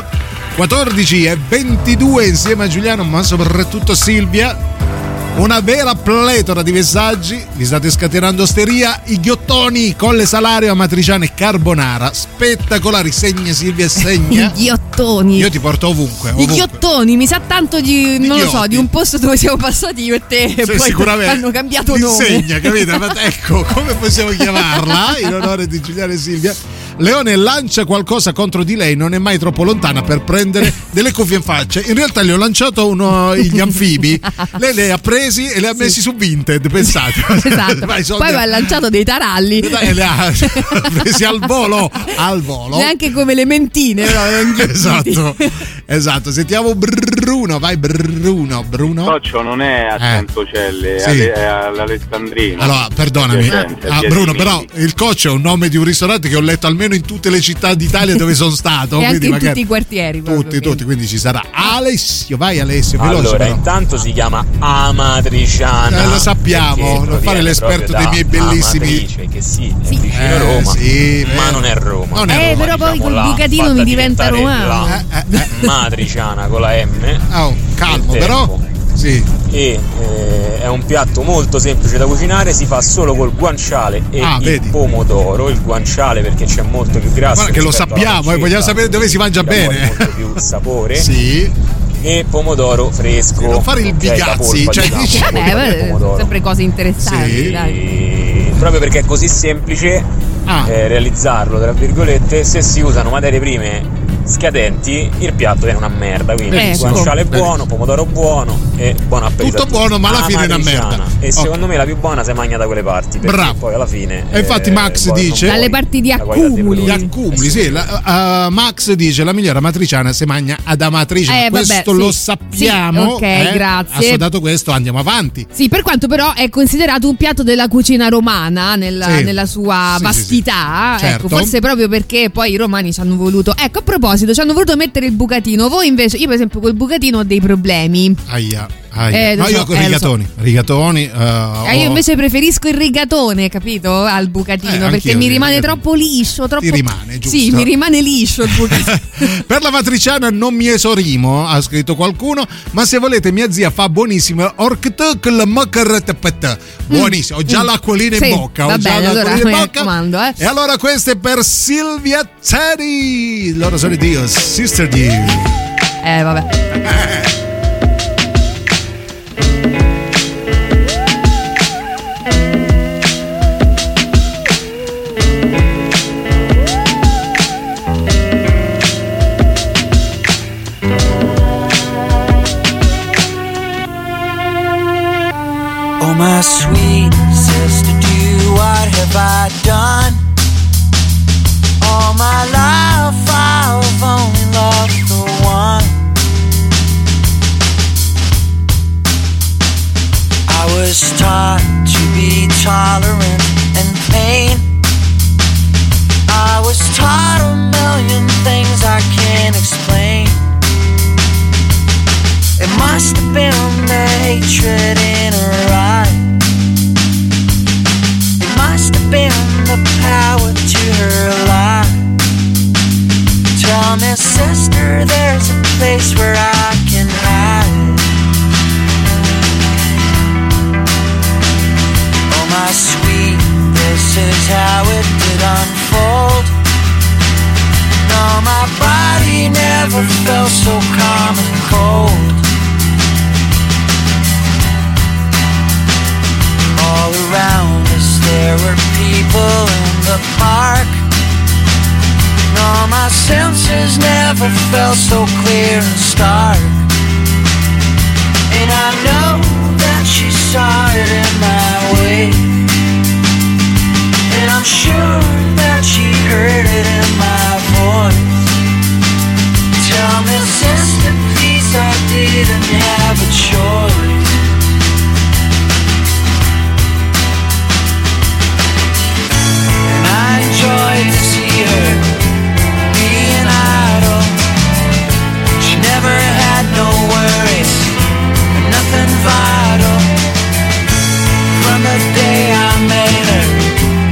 Speaker 3: 14:22 insieme a Giuliano, ma soprattutto Silvia. Una vera pletora di messaggi. Vi state scatenando osteria. I ghiottoni, Colle Salario, Amatriciana e Carbonara. Spettacolari. Segna Silvia, segna.
Speaker 5: I ghiottoni.
Speaker 3: Io ti porto ovunque.
Speaker 5: I ghiottoni, mi sa tanto di non lo so, di un posto dove siamo passati io e te. E poi
Speaker 3: sicuramente
Speaker 5: hanno cambiato nome.
Speaker 3: Segna, capito? Ma ecco, come possiamo chiamarla in onore di Giuliano e Silvia? Leone lancia qualcosa contro di lei, non è mai troppo lontana per prendere delle cuffie in faccia. In realtà gli ho lanciato gli anfibi, lei le ha presi e le ha messi su Vinted, pensate.
Speaker 5: Esatto. Poi mi ha lanciato dei taralli
Speaker 3: e le ha presi al volo.
Speaker 5: Neanche come le mentine, però.
Speaker 3: Esatto. Sentiamo Bruno, vai Bruno.
Speaker 13: Il Coccio non è a Centocelle,
Speaker 3: sì.
Speaker 13: È all'Alessandrino.
Speaker 3: Allora, perdonami, Bruno, però il Coccio è un nome di un ristorante che ho letto almeno in tutte le città d'Italia dove sono stato.
Speaker 5: E anche in
Speaker 3: magari
Speaker 5: tutti i quartieri.
Speaker 3: Tutti, quindi ci sarà. Alessio, vai Alessio, veloce.
Speaker 14: Allora,
Speaker 3: però.
Speaker 14: intanto si chiama Amatriciana.
Speaker 3: Lo sappiamo, non fare l'esperto dei miei bellissimi.
Speaker 14: Amatrice, che sì, è vicino Roma, ma non è Roma.
Speaker 5: Però poi col bucatino mi diventa romano.
Speaker 14: Matriciana con la M.
Speaker 3: Calmo, però. Sì.
Speaker 14: E è un piatto molto semplice da cucinare, si fa solo col guanciale e il pomodoro. Il guanciale perché c'è molto più grasso.
Speaker 3: Guarda che lo sappiamo, vogliamo sapere dove si mangia bene.
Speaker 14: Molto più sapore.
Speaker 3: Sì.
Speaker 14: E pomodoro fresco.
Speaker 3: Non fare il bigazzi, cioè dici
Speaker 5: sempre cose interessanti.
Speaker 14: Dai. Proprio perché è così semplice realizzarlo, tra virgolette, se si usano materie prime scadenti il piatto è una merda, quindi guanciale buono, pomodoro buono e buon appetito.
Speaker 3: Tutto buono, ma alla fine è una merda.
Speaker 14: E secondo me la più buona si mangia da quelle parti, perché
Speaker 3: bravo.
Speaker 14: Poi alla fine
Speaker 3: e infatti Max dice
Speaker 5: dalle parti di accumuli.
Speaker 3: Sì, Max dice la migliore amatriciana si mangia ad Amatriciana. Questo lo sappiamo.
Speaker 5: Sì, ok, grazie.
Speaker 3: Assodato questo, andiamo avanti.
Speaker 5: Sì, per quanto però è considerato un piatto della cucina romana nella sua vastità.
Speaker 3: Certo.
Speaker 5: Ecco, forse proprio perché poi i romani ci hanno voluto. Ecco, a proposito, ci hanno voluto mettere il bucatino. Voi invece, io per esempio col bucatino ho dei problemi.
Speaker 3: No, io con rigatoni.
Speaker 5: Io invece preferisco il rigatone, capito? Al bucatino, perché mi rimane troppo liscio. Ti
Speaker 3: rimane, giusto?
Speaker 5: Sì, mi rimane liscio il bucatino.
Speaker 3: Per la matriciana non mi esorimo, ha scritto qualcuno, ma se volete mia zia fa buonissimo buonissimo, ho già l'acquolina in bocca.
Speaker 5: Va bene, allora mi raccomando.
Speaker 3: E allora questo è per Silvia Teddy. Loro sono i Dios, Sister D.
Speaker 5: Vabbè.
Speaker 8: Oh, my sweet sister, do what have I done? All my life I've only loved the one. I was taught to be tolerant and pain. I was taught a million things I can't explain. It must have been the hatred in her eye. It must have been the power to her lie. Tell me, sister, there's a place where I can hide. Oh, my sweet, this is how it did unfold. No, my body never felt so calm and cold. All around us there were people in the park. No, my senses never felt so clear and stark. And I know that she saw it in my way. And I'm sure that she heard it in my voice. Tell me, sister, please, I didn't have a choice. And I enjoyed to see her being idle. She never had no worries, nothing vital. From the day I met her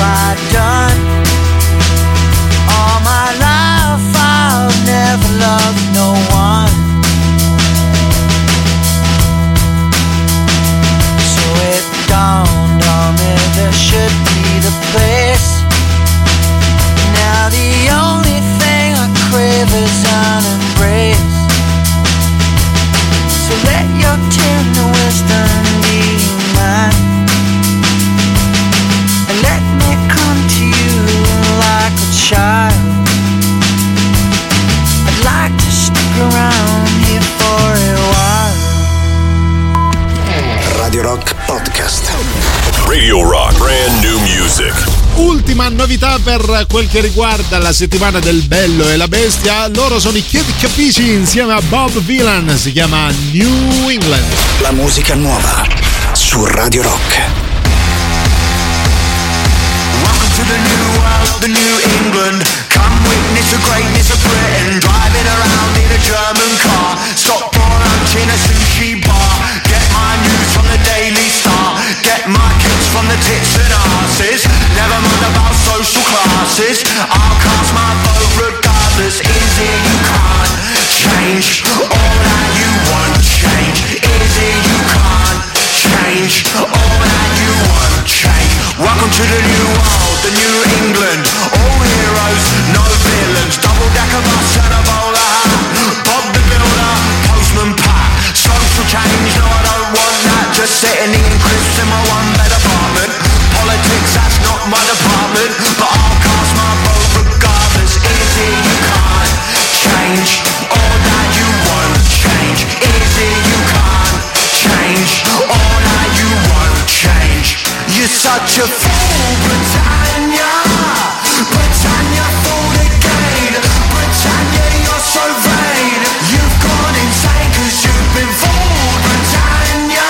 Speaker 8: I done? All my life I've never loved no one. So it dawned on me there should be the place. Now the only thing I crave is an embrace. So let your tender wisdom be mine, and let me come to you like a child. I'd like to stick around here for a while.
Speaker 1: Radio Rock Podcast.
Speaker 2: Radio Rock, brand new music.
Speaker 3: Ultima novità per quel che riguarda la settimana del Bello e la Bestia, loro sono i Kid Capisci insieme a Bob Vylan, si chiama New England.
Speaker 1: La musica nuova su Radio Rock.
Speaker 10: Welcome to the new world, the New England. Come witness the greatness of Britain. Driving around in a German car. Stop for lunch in a sushi bar. Get my news from the Daily Star. Get my kicks from the tits and asses. Never mind about social classes. I'll cast my vote regardless. Is it you can't change all that you want change? Is it you can't change all that you want change? Welcome to the new world, the New England. All heroes, no villains. Double-decker bus and a bowler hat. Bob the Builder, Postman Pat. Social change, no I don't want that. Just sitting eating crisps in my one-bed apartment. Politics, that's not my department. But I'll cast my vote regardless. Is it you can't change all that you want change? Is it you can't change all that you want change? You're such a fool, Britannia. Britannia, fool again. Britannia, you're so vain. You've gone insane cause you've been fooled, Britannia.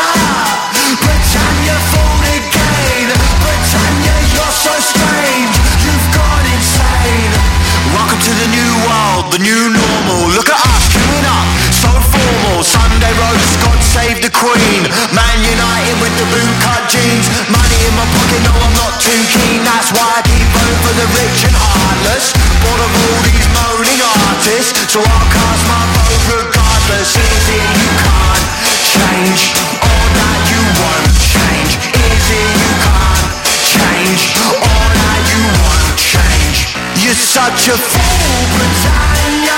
Speaker 10: Britannia, fool again. Britannia, you're so strange. You've gone insane. Welcome to the new world, the new normal. Look at us queuing up, so formal. Sunday roast, God save the Queen. Man United with the bootcut jeans. Money in my pocket, no I'm not too keen. That's why I keep voting for the rich and heartless. Bored of all these moaning artists. So I'll cast my vote regardless. Is it you can't change all that you want change? Is it you can't change all that you want change? You're such a fool, Britannia.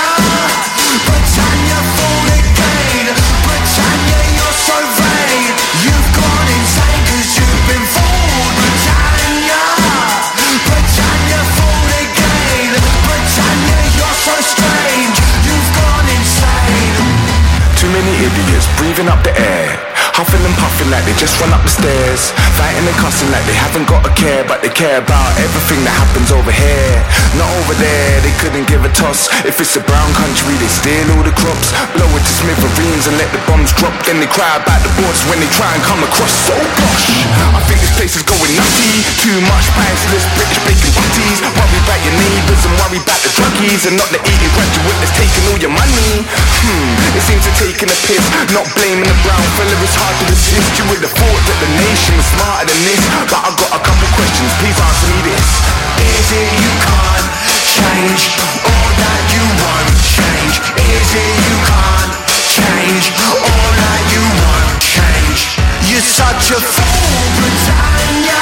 Speaker 10: Britannia, fool again. Britannia, you're so vain. You've gone insane cause you've been fooled, Britannia. Britannia, fool again. Britannia, you're so strange. You've gone insane.
Speaker 15: Too many idiots breathing up the air, huffing and puffing like they just run up the stairs, fighting and cussing like they haven't got a care, but they care about everything that happens over here. Not over there, they couldn't give a toss. If it's a brown country, they steal all the crops, blow it to smithereens and let the bombs drop. Then they cry about the borders when they try and come across. So gosh, I think this place is going nutty. Too much priceless British bacon butties. Worry about your neighbours and worry about the druggies, and not the eating graduate that's taking all your money. It seems to taking a piss, not blaming the brown fella. It's hard to resist. You would have thought that the nation was smarter than this, but I've got a couple questions, please answer me this.
Speaker 10: Is it you can't change all that you want change? Is it you can't change all that you want change? You're such a fool, Britannia.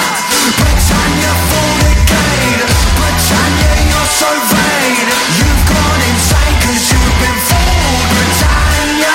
Speaker 10: Britannia, fool again. Britannia, you're so vain. You've gone insane cause you've been fooled, Britannia.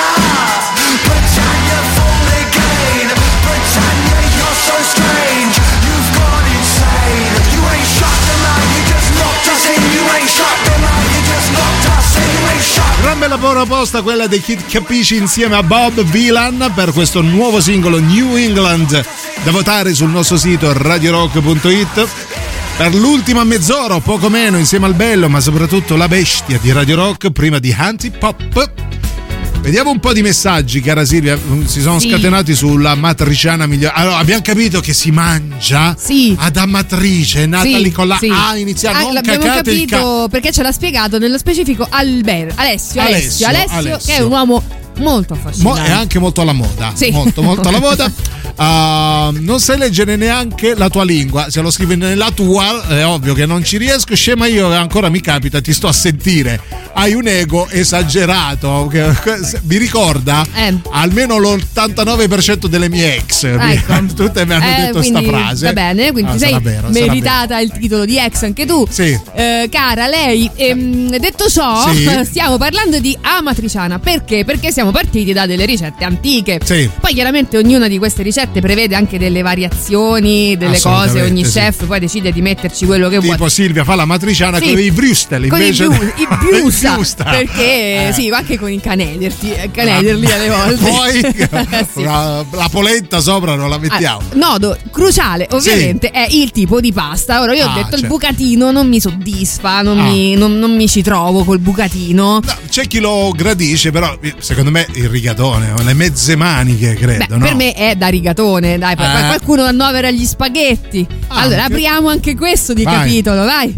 Speaker 10: Britannia, fool again. Britannia, you're so strange. You've gone insane. You ain't shut them out, you just locked us in. You ain't shut them out, you just locked us in. You ain't shut.
Speaker 3: Gran bella proposta quella dei Kid Capisci insieme a Bob Vylan per questo nuovo singolo New England, da votare sul nostro sito radiorock.it. Per l'ultima mezz'ora o poco meno insieme al Bello, ma soprattutto la Bestia di Radio Rock, prima di Antipop. Vediamo un po' di messaggi, cara Silvia, si sono scatenati sulla matriciana migliore. Allora, abbiamo capito che si mangia ad Amatrice, nata lì con la A iniziale, non
Speaker 5: l'abbiamo capito perché ce l'ha spiegato nello specifico Alessio, che è un uomo molto affascinante
Speaker 3: e anche molto alla moda. Molto alla moda. non sai leggere neanche la tua lingua, se lo scrivi nella tua è ovvio che non ci riesco, scema io, ancora mi capita, ti sto a sentire, hai un ego esagerato, mi ricorda almeno l'89% delle mie ex, ecco. Tutte mi hanno detto sta frase.
Speaker 5: Va bene, quindi sei meritata il titolo di ex anche tu, sì. Cara lei. Detto ciò, sì. Stiamo parlando di amatriciana, perché siamo partiti da delle ricette antiche, sì. Poi chiaramente ognuna di queste ricette prevede anche delle variazioni, delle cose, ogni chef poi decide di metterci quello che vuole.
Speaker 3: Tipo Silvia fa la matriciana con i Brustel
Speaker 5: invece i Brusta, perché sì, anche con i canederli alle volte.
Speaker 3: Poi sì. la polenta sopra non la mettiamo.
Speaker 5: Nodo cruciale ovviamente è il tipo di pasta. Ora io ho detto il bucatino non mi soddisfa, non mi ci trovo col bucatino.
Speaker 3: No, c'è chi lo gradisce, però secondo me il rigatone, le mezze maniche credo.
Speaker 5: Per me è da rigatone, dai, qualcuno annovera gli spaghetti. Allora apriamo anche questo di capitolo, vai.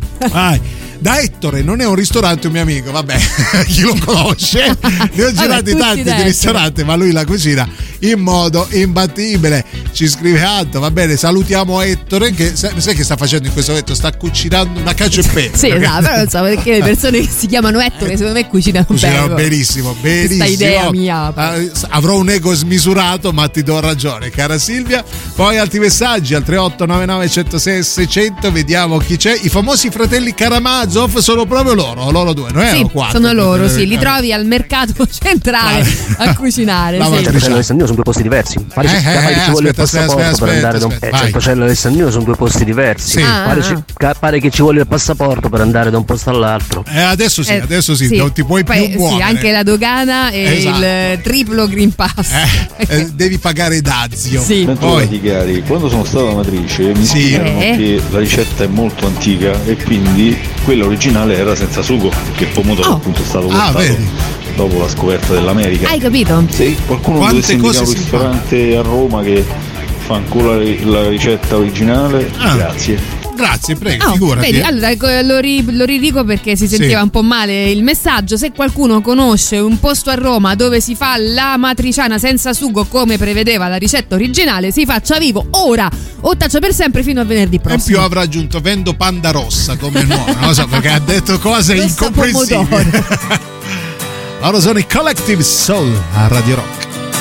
Speaker 3: Da Ettore, non è un ristorante, un mio amico, vabbè, chi lo conosce, ne ho girati tanti di ristoranti, ma lui la cucina in modo imbattibile. Ci scrive Anto, va bene, salutiamo Ettore che sai che sta facendo in questo momento, sta cucinando una cacio e pepe.
Speaker 5: Sì, esatto, però non so perché le persone che si chiamano Ettore secondo me cucinano
Speaker 3: benissimo. Questa
Speaker 5: idea mia.
Speaker 3: Avrò un ego smisurato, ma ti do ragione, cara Silvia. Poi altri messaggi al 3899 106 600, vediamo chi c'è. I famosi fratelli Karamazov sono proprio loro due, non erano quattro.
Speaker 5: Sono loro, sì, li trovi al mercato centrale a cucinare.
Speaker 12: Centocelle Alessandrino sono due posti diversi. Pare che ci vuole il passaporto per andare da un Centocelle Alessandrino sono due posti diversi. Pare che ci vuole il passaporto per andare da un posto all'altro.
Speaker 3: Adesso sì, non ti puoi più muovere.
Speaker 5: Sì, anche la dogana e il triplo Green Pass.
Speaker 3: Devi pagare dazio.
Speaker 16: Sì. Poi quando sono stata matrice mi dicono che la ricetta è molto antica e quindi quella originale era senza sugo, perché il pomodoro appunto è stato portato dopo la scoperta dell'America.
Speaker 5: Hai capito?
Speaker 16: Sì, qualcuno dovesse indicare un ristorante a Roma che fa ancora la ricetta originale.
Speaker 3: Grazie, prego, figurati.
Speaker 5: Vedi, allora lo ridico perché si sentiva un po' male il messaggio. Se qualcuno conosce un posto a Roma dove si fa la matriciana senza sugo come prevedeva la ricetta originale, si faccia vivo ora o taccia per sempre fino a venerdì prossimo.
Speaker 3: E più avrà aggiunto vendo panda rossa come nuovo, non lo so, perché ha detto cose incomprensibili. Loro sono i Collective Soul a Radio Rock.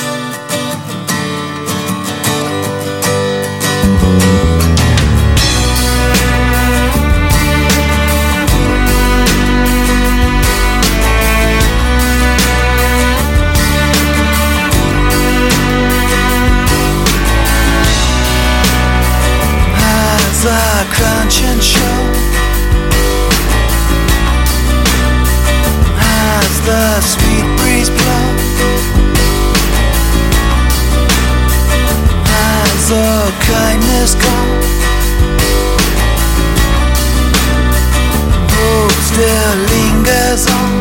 Speaker 4: Crunch and show as the sweet breeze blows, as the kindness goes, hope still lingers on.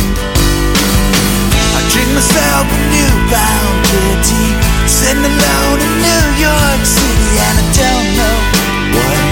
Speaker 4: I drink myself a newbound pity, sitting alone in New York City, and I don't know why.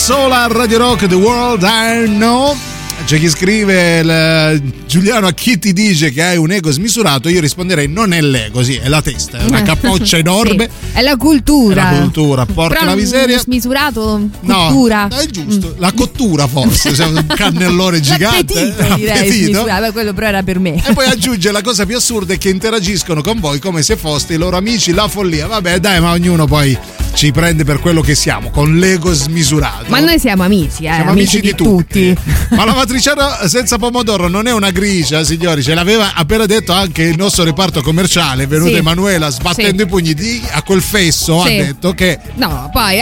Speaker 3: Sola, Radio Rock, The World I Know. C'è chi scrive, Giuliano, a chi ti dice che hai un ego smisurato, io risponderei non è l'ego, sì, è la testa, è una capoccia enorme.
Speaker 5: Sì, è la cultura.
Speaker 3: È la cultura, porca
Speaker 5: però
Speaker 3: la miseria.
Speaker 5: Smisurato, cultura.
Speaker 3: No, è giusto, la cottura forse, cioè un cannellone gigante.
Speaker 5: L'appetito, direi, smisurato, quello però era per me.
Speaker 3: E poi aggiunge, la cosa più assurda è che interagiscono con voi come se foste i loro amici, la follia. Vabbè, dai, ma ognuno poi ci prende per quello che siamo, con l'ego smisurato.
Speaker 5: Ma noi siamo amici,
Speaker 3: siamo amici di tutti. Ma la matriciana senza pomodoro non è una gricia, signori, ce l'aveva appena detto anche il nostro reparto commerciale. È venuta Emanuela sbattendo i pugni a quel fesso, ha detto che
Speaker 5: no, poi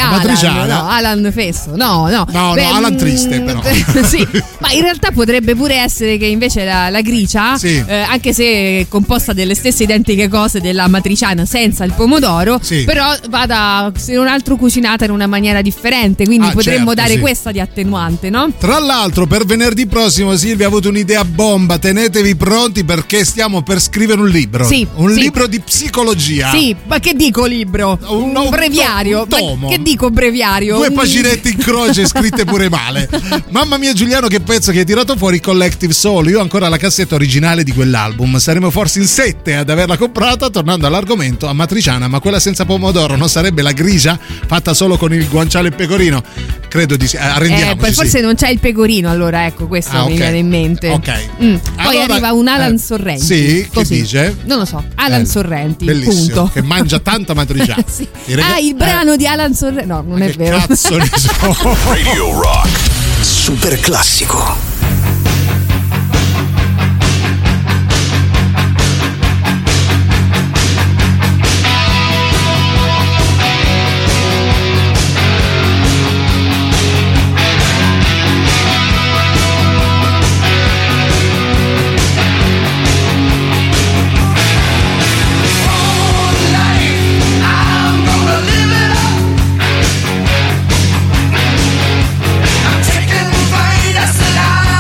Speaker 5: Alan Fesso, no,
Speaker 3: Alan triste però.
Speaker 5: Sì, ma in realtà potrebbe pure essere che invece la gricia, anche se è composta delle stesse identiche cose della matriciana senza il pomodoro, però vada se non altro cucinata in una maniera differente, quindi potremmo dare questa di attenuante, no?
Speaker 3: Tra l'altro per venerdì prossimo Silvia ha avuto un'idea bomba, tenetevi pronti perché stiamo per scrivere un libro, libro di psicologia.
Speaker 5: Sì, ma che dico libro? Un breviario.
Speaker 3: Un tomo.
Speaker 5: Ma che dico breviario?
Speaker 3: 2 paginette in croce scritte pure male. Mamma mia Giuliano, che pezzo che hai tirato fuori, Collective Soul. Io ho ancora la cassetta originale di quell'album, saremo forse in 7 ad averla comprata. Tornando all'argomento, a matriciana, ma quella senza pomodoro non sarebbe la grigia fatta solo con il guanciale e il pecorino? Credo di sì, arrendiamoci.
Speaker 5: Forse non c'è il pecorino, allora ecco, questo mi viene in mente.
Speaker 3: Poi
Speaker 5: allora, arriva un Alan Sorrenti.
Speaker 3: Sì, così. Che dice?
Speaker 5: Non lo so, Alan Sorrenti,
Speaker 3: bellissimo,
Speaker 5: punto.
Speaker 3: Che mangia tanta matriciana.
Speaker 5: Il brano di Alan Sorrenti. No, non è vero.
Speaker 3: Cazzo ne so.
Speaker 2: Radio Rock.
Speaker 1: Super classico.
Speaker 10: Taking the fight, I said I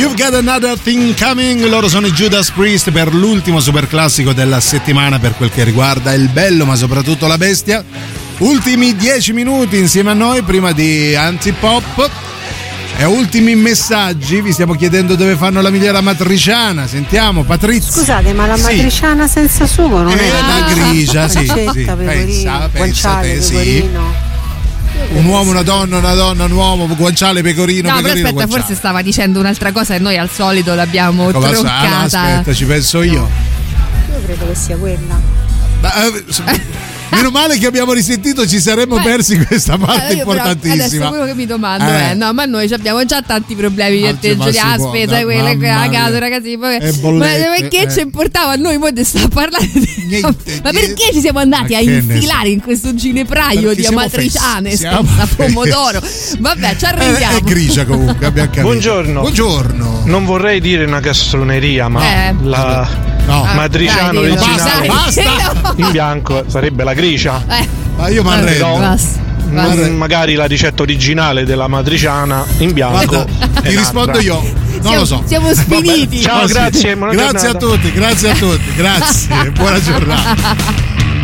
Speaker 3: You've Got Another Thing Coming, loro sono i Judas Priest per l'ultimo super classico della settimana per quel che riguarda il bello ma soprattutto la bestia. Ultimi 10 minuti insieme a noi prima di Antipop e ultimi messaggi. Vi stiamo chiedendo dove fanno la migliore matriciana. Sentiamo Patrizia.
Speaker 17: Scusate, ma la matriciana senza sugo non è
Speaker 3: la grigia? Sì, pensa te, sì. Un uomo, una donna, un uomo, guanciale, pecorino.
Speaker 5: No,
Speaker 3: pecorino,
Speaker 5: però aspetta,
Speaker 3: guanciale.
Speaker 5: Forse stava dicendo un'altra cosa e noi al solito l'abbiamo troccata.
Speaker 3: Aspetta, ci penso io.
Speaker 17: Io credo che sia quella.
Speaker 3: Meno male che abbiamo risentito, ci saremmo persi questa parte importantissima.
Speaker 5: Adesso quello che mi domando no, ma noi abbiamo già tanti problemi di atteggiare, aspetta, quelle a caso, ragazzi, ma perché ci importava a noi? Poi sta parlando ma perché ci siamo andati a infilare in questo ginepraio di amatriciane senza pomodoro? Vabbè, ci arriviamo.
Speaker 3: È grigia comunque, abbiamo capito.
Speaker 18: Buongiorno. Non vorrei dire una castroneria, ma matriciana originale
Speaker 3: basta.
Speaker 18: In bianco sarebbe la grigia.
Speaker 3: Ma io mi arrendo.
Speaker 18: Magari la ricetta originale della matriciana in bianco.
Speaker 3: Ti rispondo io. Non lo so.
Speaker 5: Siamo sfiniti.
Speaker 18: Ciao, grazie.
Speaker 3: Grazie a tutti, grazie. Buona giornata.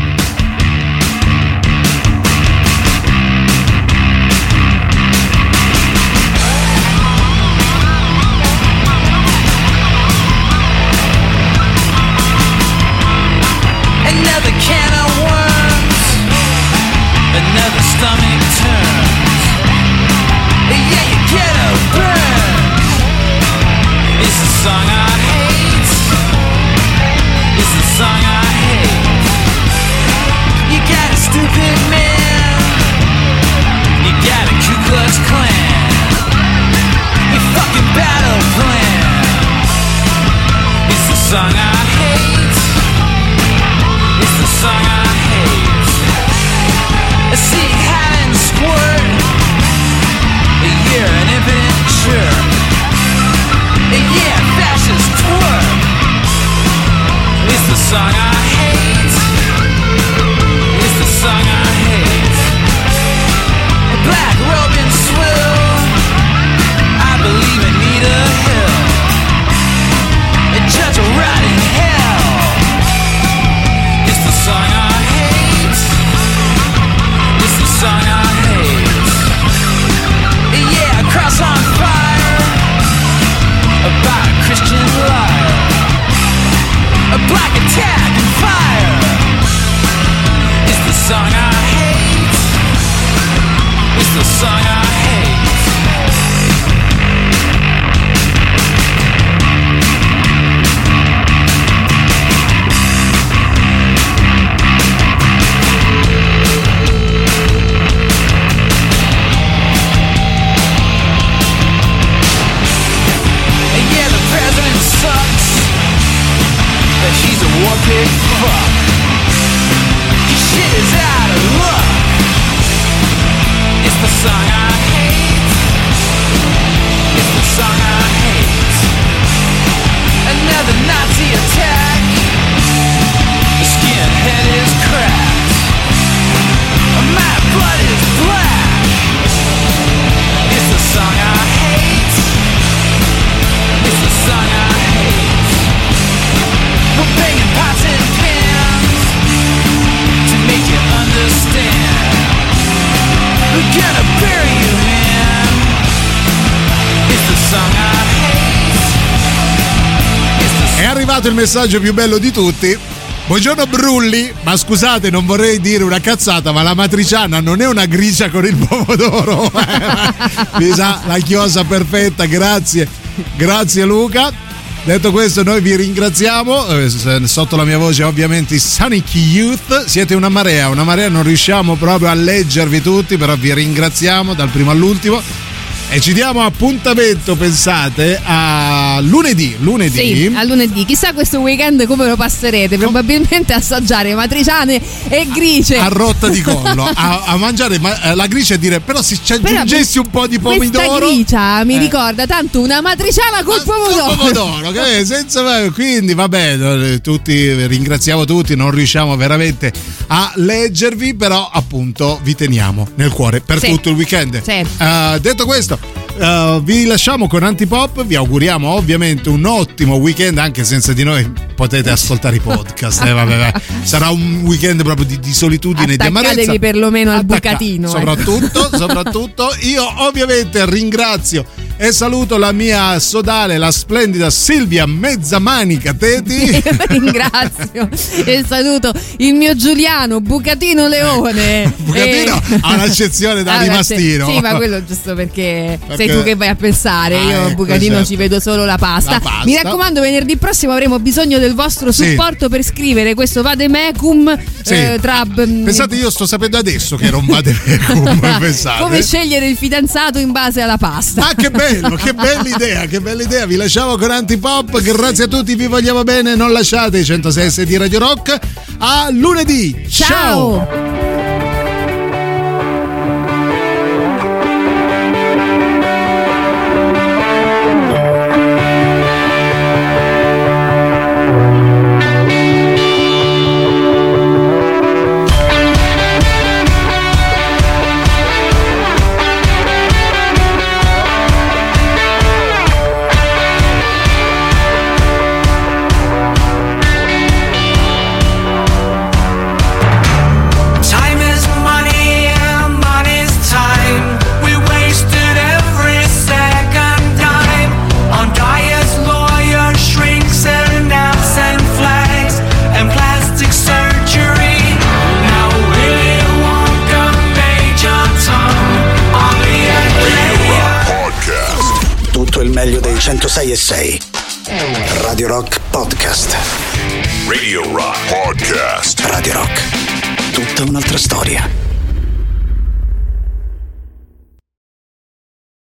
Speaker 4: Stomach turns. Yeah, you get a burn. It's the song I hate. It's the song I hate. You got a stupid man. You got a Ku Klux Klan. Your fucking battle plan. It's the song I hate. It's the song I hate. I see hat and squirt. You're an impotent jerk. Yeah, fascist twerk. It's the song I hate. It's the song I hate. Black robe and swill. I believe in Nita Hill. Judge a rat in hell. It's the song I hate. It's the song I hate. Yeah, cross on fire. About a Christian liar. A black attack and fire. It's the song I hate. It's the song I hate. He's a war pig fuck. His shit is out of luck. It's the song I hate. It's the song I hate. Another Nazi attack. The skinhead is cracked. My blood is black. It's the song I hate. It's the song I hate. We're banging pots and pans to make you understand. We're gonna bury you, man. It's the song I hate. It's the song.
Speaker 3: È arrivato il messaggio più bello di tutti. Buongiorno Brulli, ma scusate, non vorrei dire una cazzata, ma la matriciana non è una grigia con il pomodoro. Mi sa la chiosa perfetta, grazie Luca. Detto questo, noi vi ringraziamo. Sotto la mia voce ovviamente i Sonic Youth. Siete una marea, non riusciamo proprio a leggervi tutti, però vi ringraziamo dal primo all'ultimo. E ci diamo appuntamento, pensate, a lunedì.
Speaker 5: Sì, a lunedì. Chissà questo weekend come lo passerete. Probabilmente assaggiare matriciane e grigie.
Speaker 3: A rotta di collo. a mangiare la grigia e dire, però se ci aggiungessi un po' di pomodoro.
Speaker 5: Questa grigia mi ricorda tanto una matriciana col pomodoro.
Speaker 3: Che quindi vabbè, ringraziamo tutti, non riusciamo veramente a leggervi, però appunto vi teniamo nel cuore per tutto il weekend.
Speaker 5: Sì.
Speaker 3: Detto questo, vi lasciamo con Antipop, vi auguriamo ovviamente un ottimo weekend, anche senza di noi potete ascoltare i podcast. Vabbè. Sarà un weekend proprio di solitudine e di amarezza.
Speaker 5: Attaccatevi perlomeno al bucatino.
Speaker 3: Soprattutto io ovviamente ringrazio e saluto la mia sodale, la splendida Silvia Mezzamanica Teti.
Speaker 5: Ringrazio e saluto il mio Giuliano Bucatino Leone.
Speaker 3: Bucatino ha un'accezione da rimastino.
Speaker 5: Sì, ma quello giusto perché sei tu che vai a pensare. Io Bucatino certo. Ci vedo solo la pasta. Mi raccomando, venerdì prossimo avremo bisogno del vostro supporto per scrivere questo vademecum.
Speaker 3: Pensate, io sto sapendo adesso che era un vademecum. Pensate.
Speaker 5: Come scegliere il fidanzato in base alla pasta.
Speaker 3: Ma che bella idea. Vi lasciamo con Antipop. Grazie a tutti, vi vogliamo bene. Non lasciate i 106 di Radio Rock. A lunedì. Ciao.
Speaker 1: Meglio dei 106.6 Radio Rock Podcast.
Speaker 2: Radio Rock Podcast.
Speaker 1: Radio Rock, tutta un'altra storia.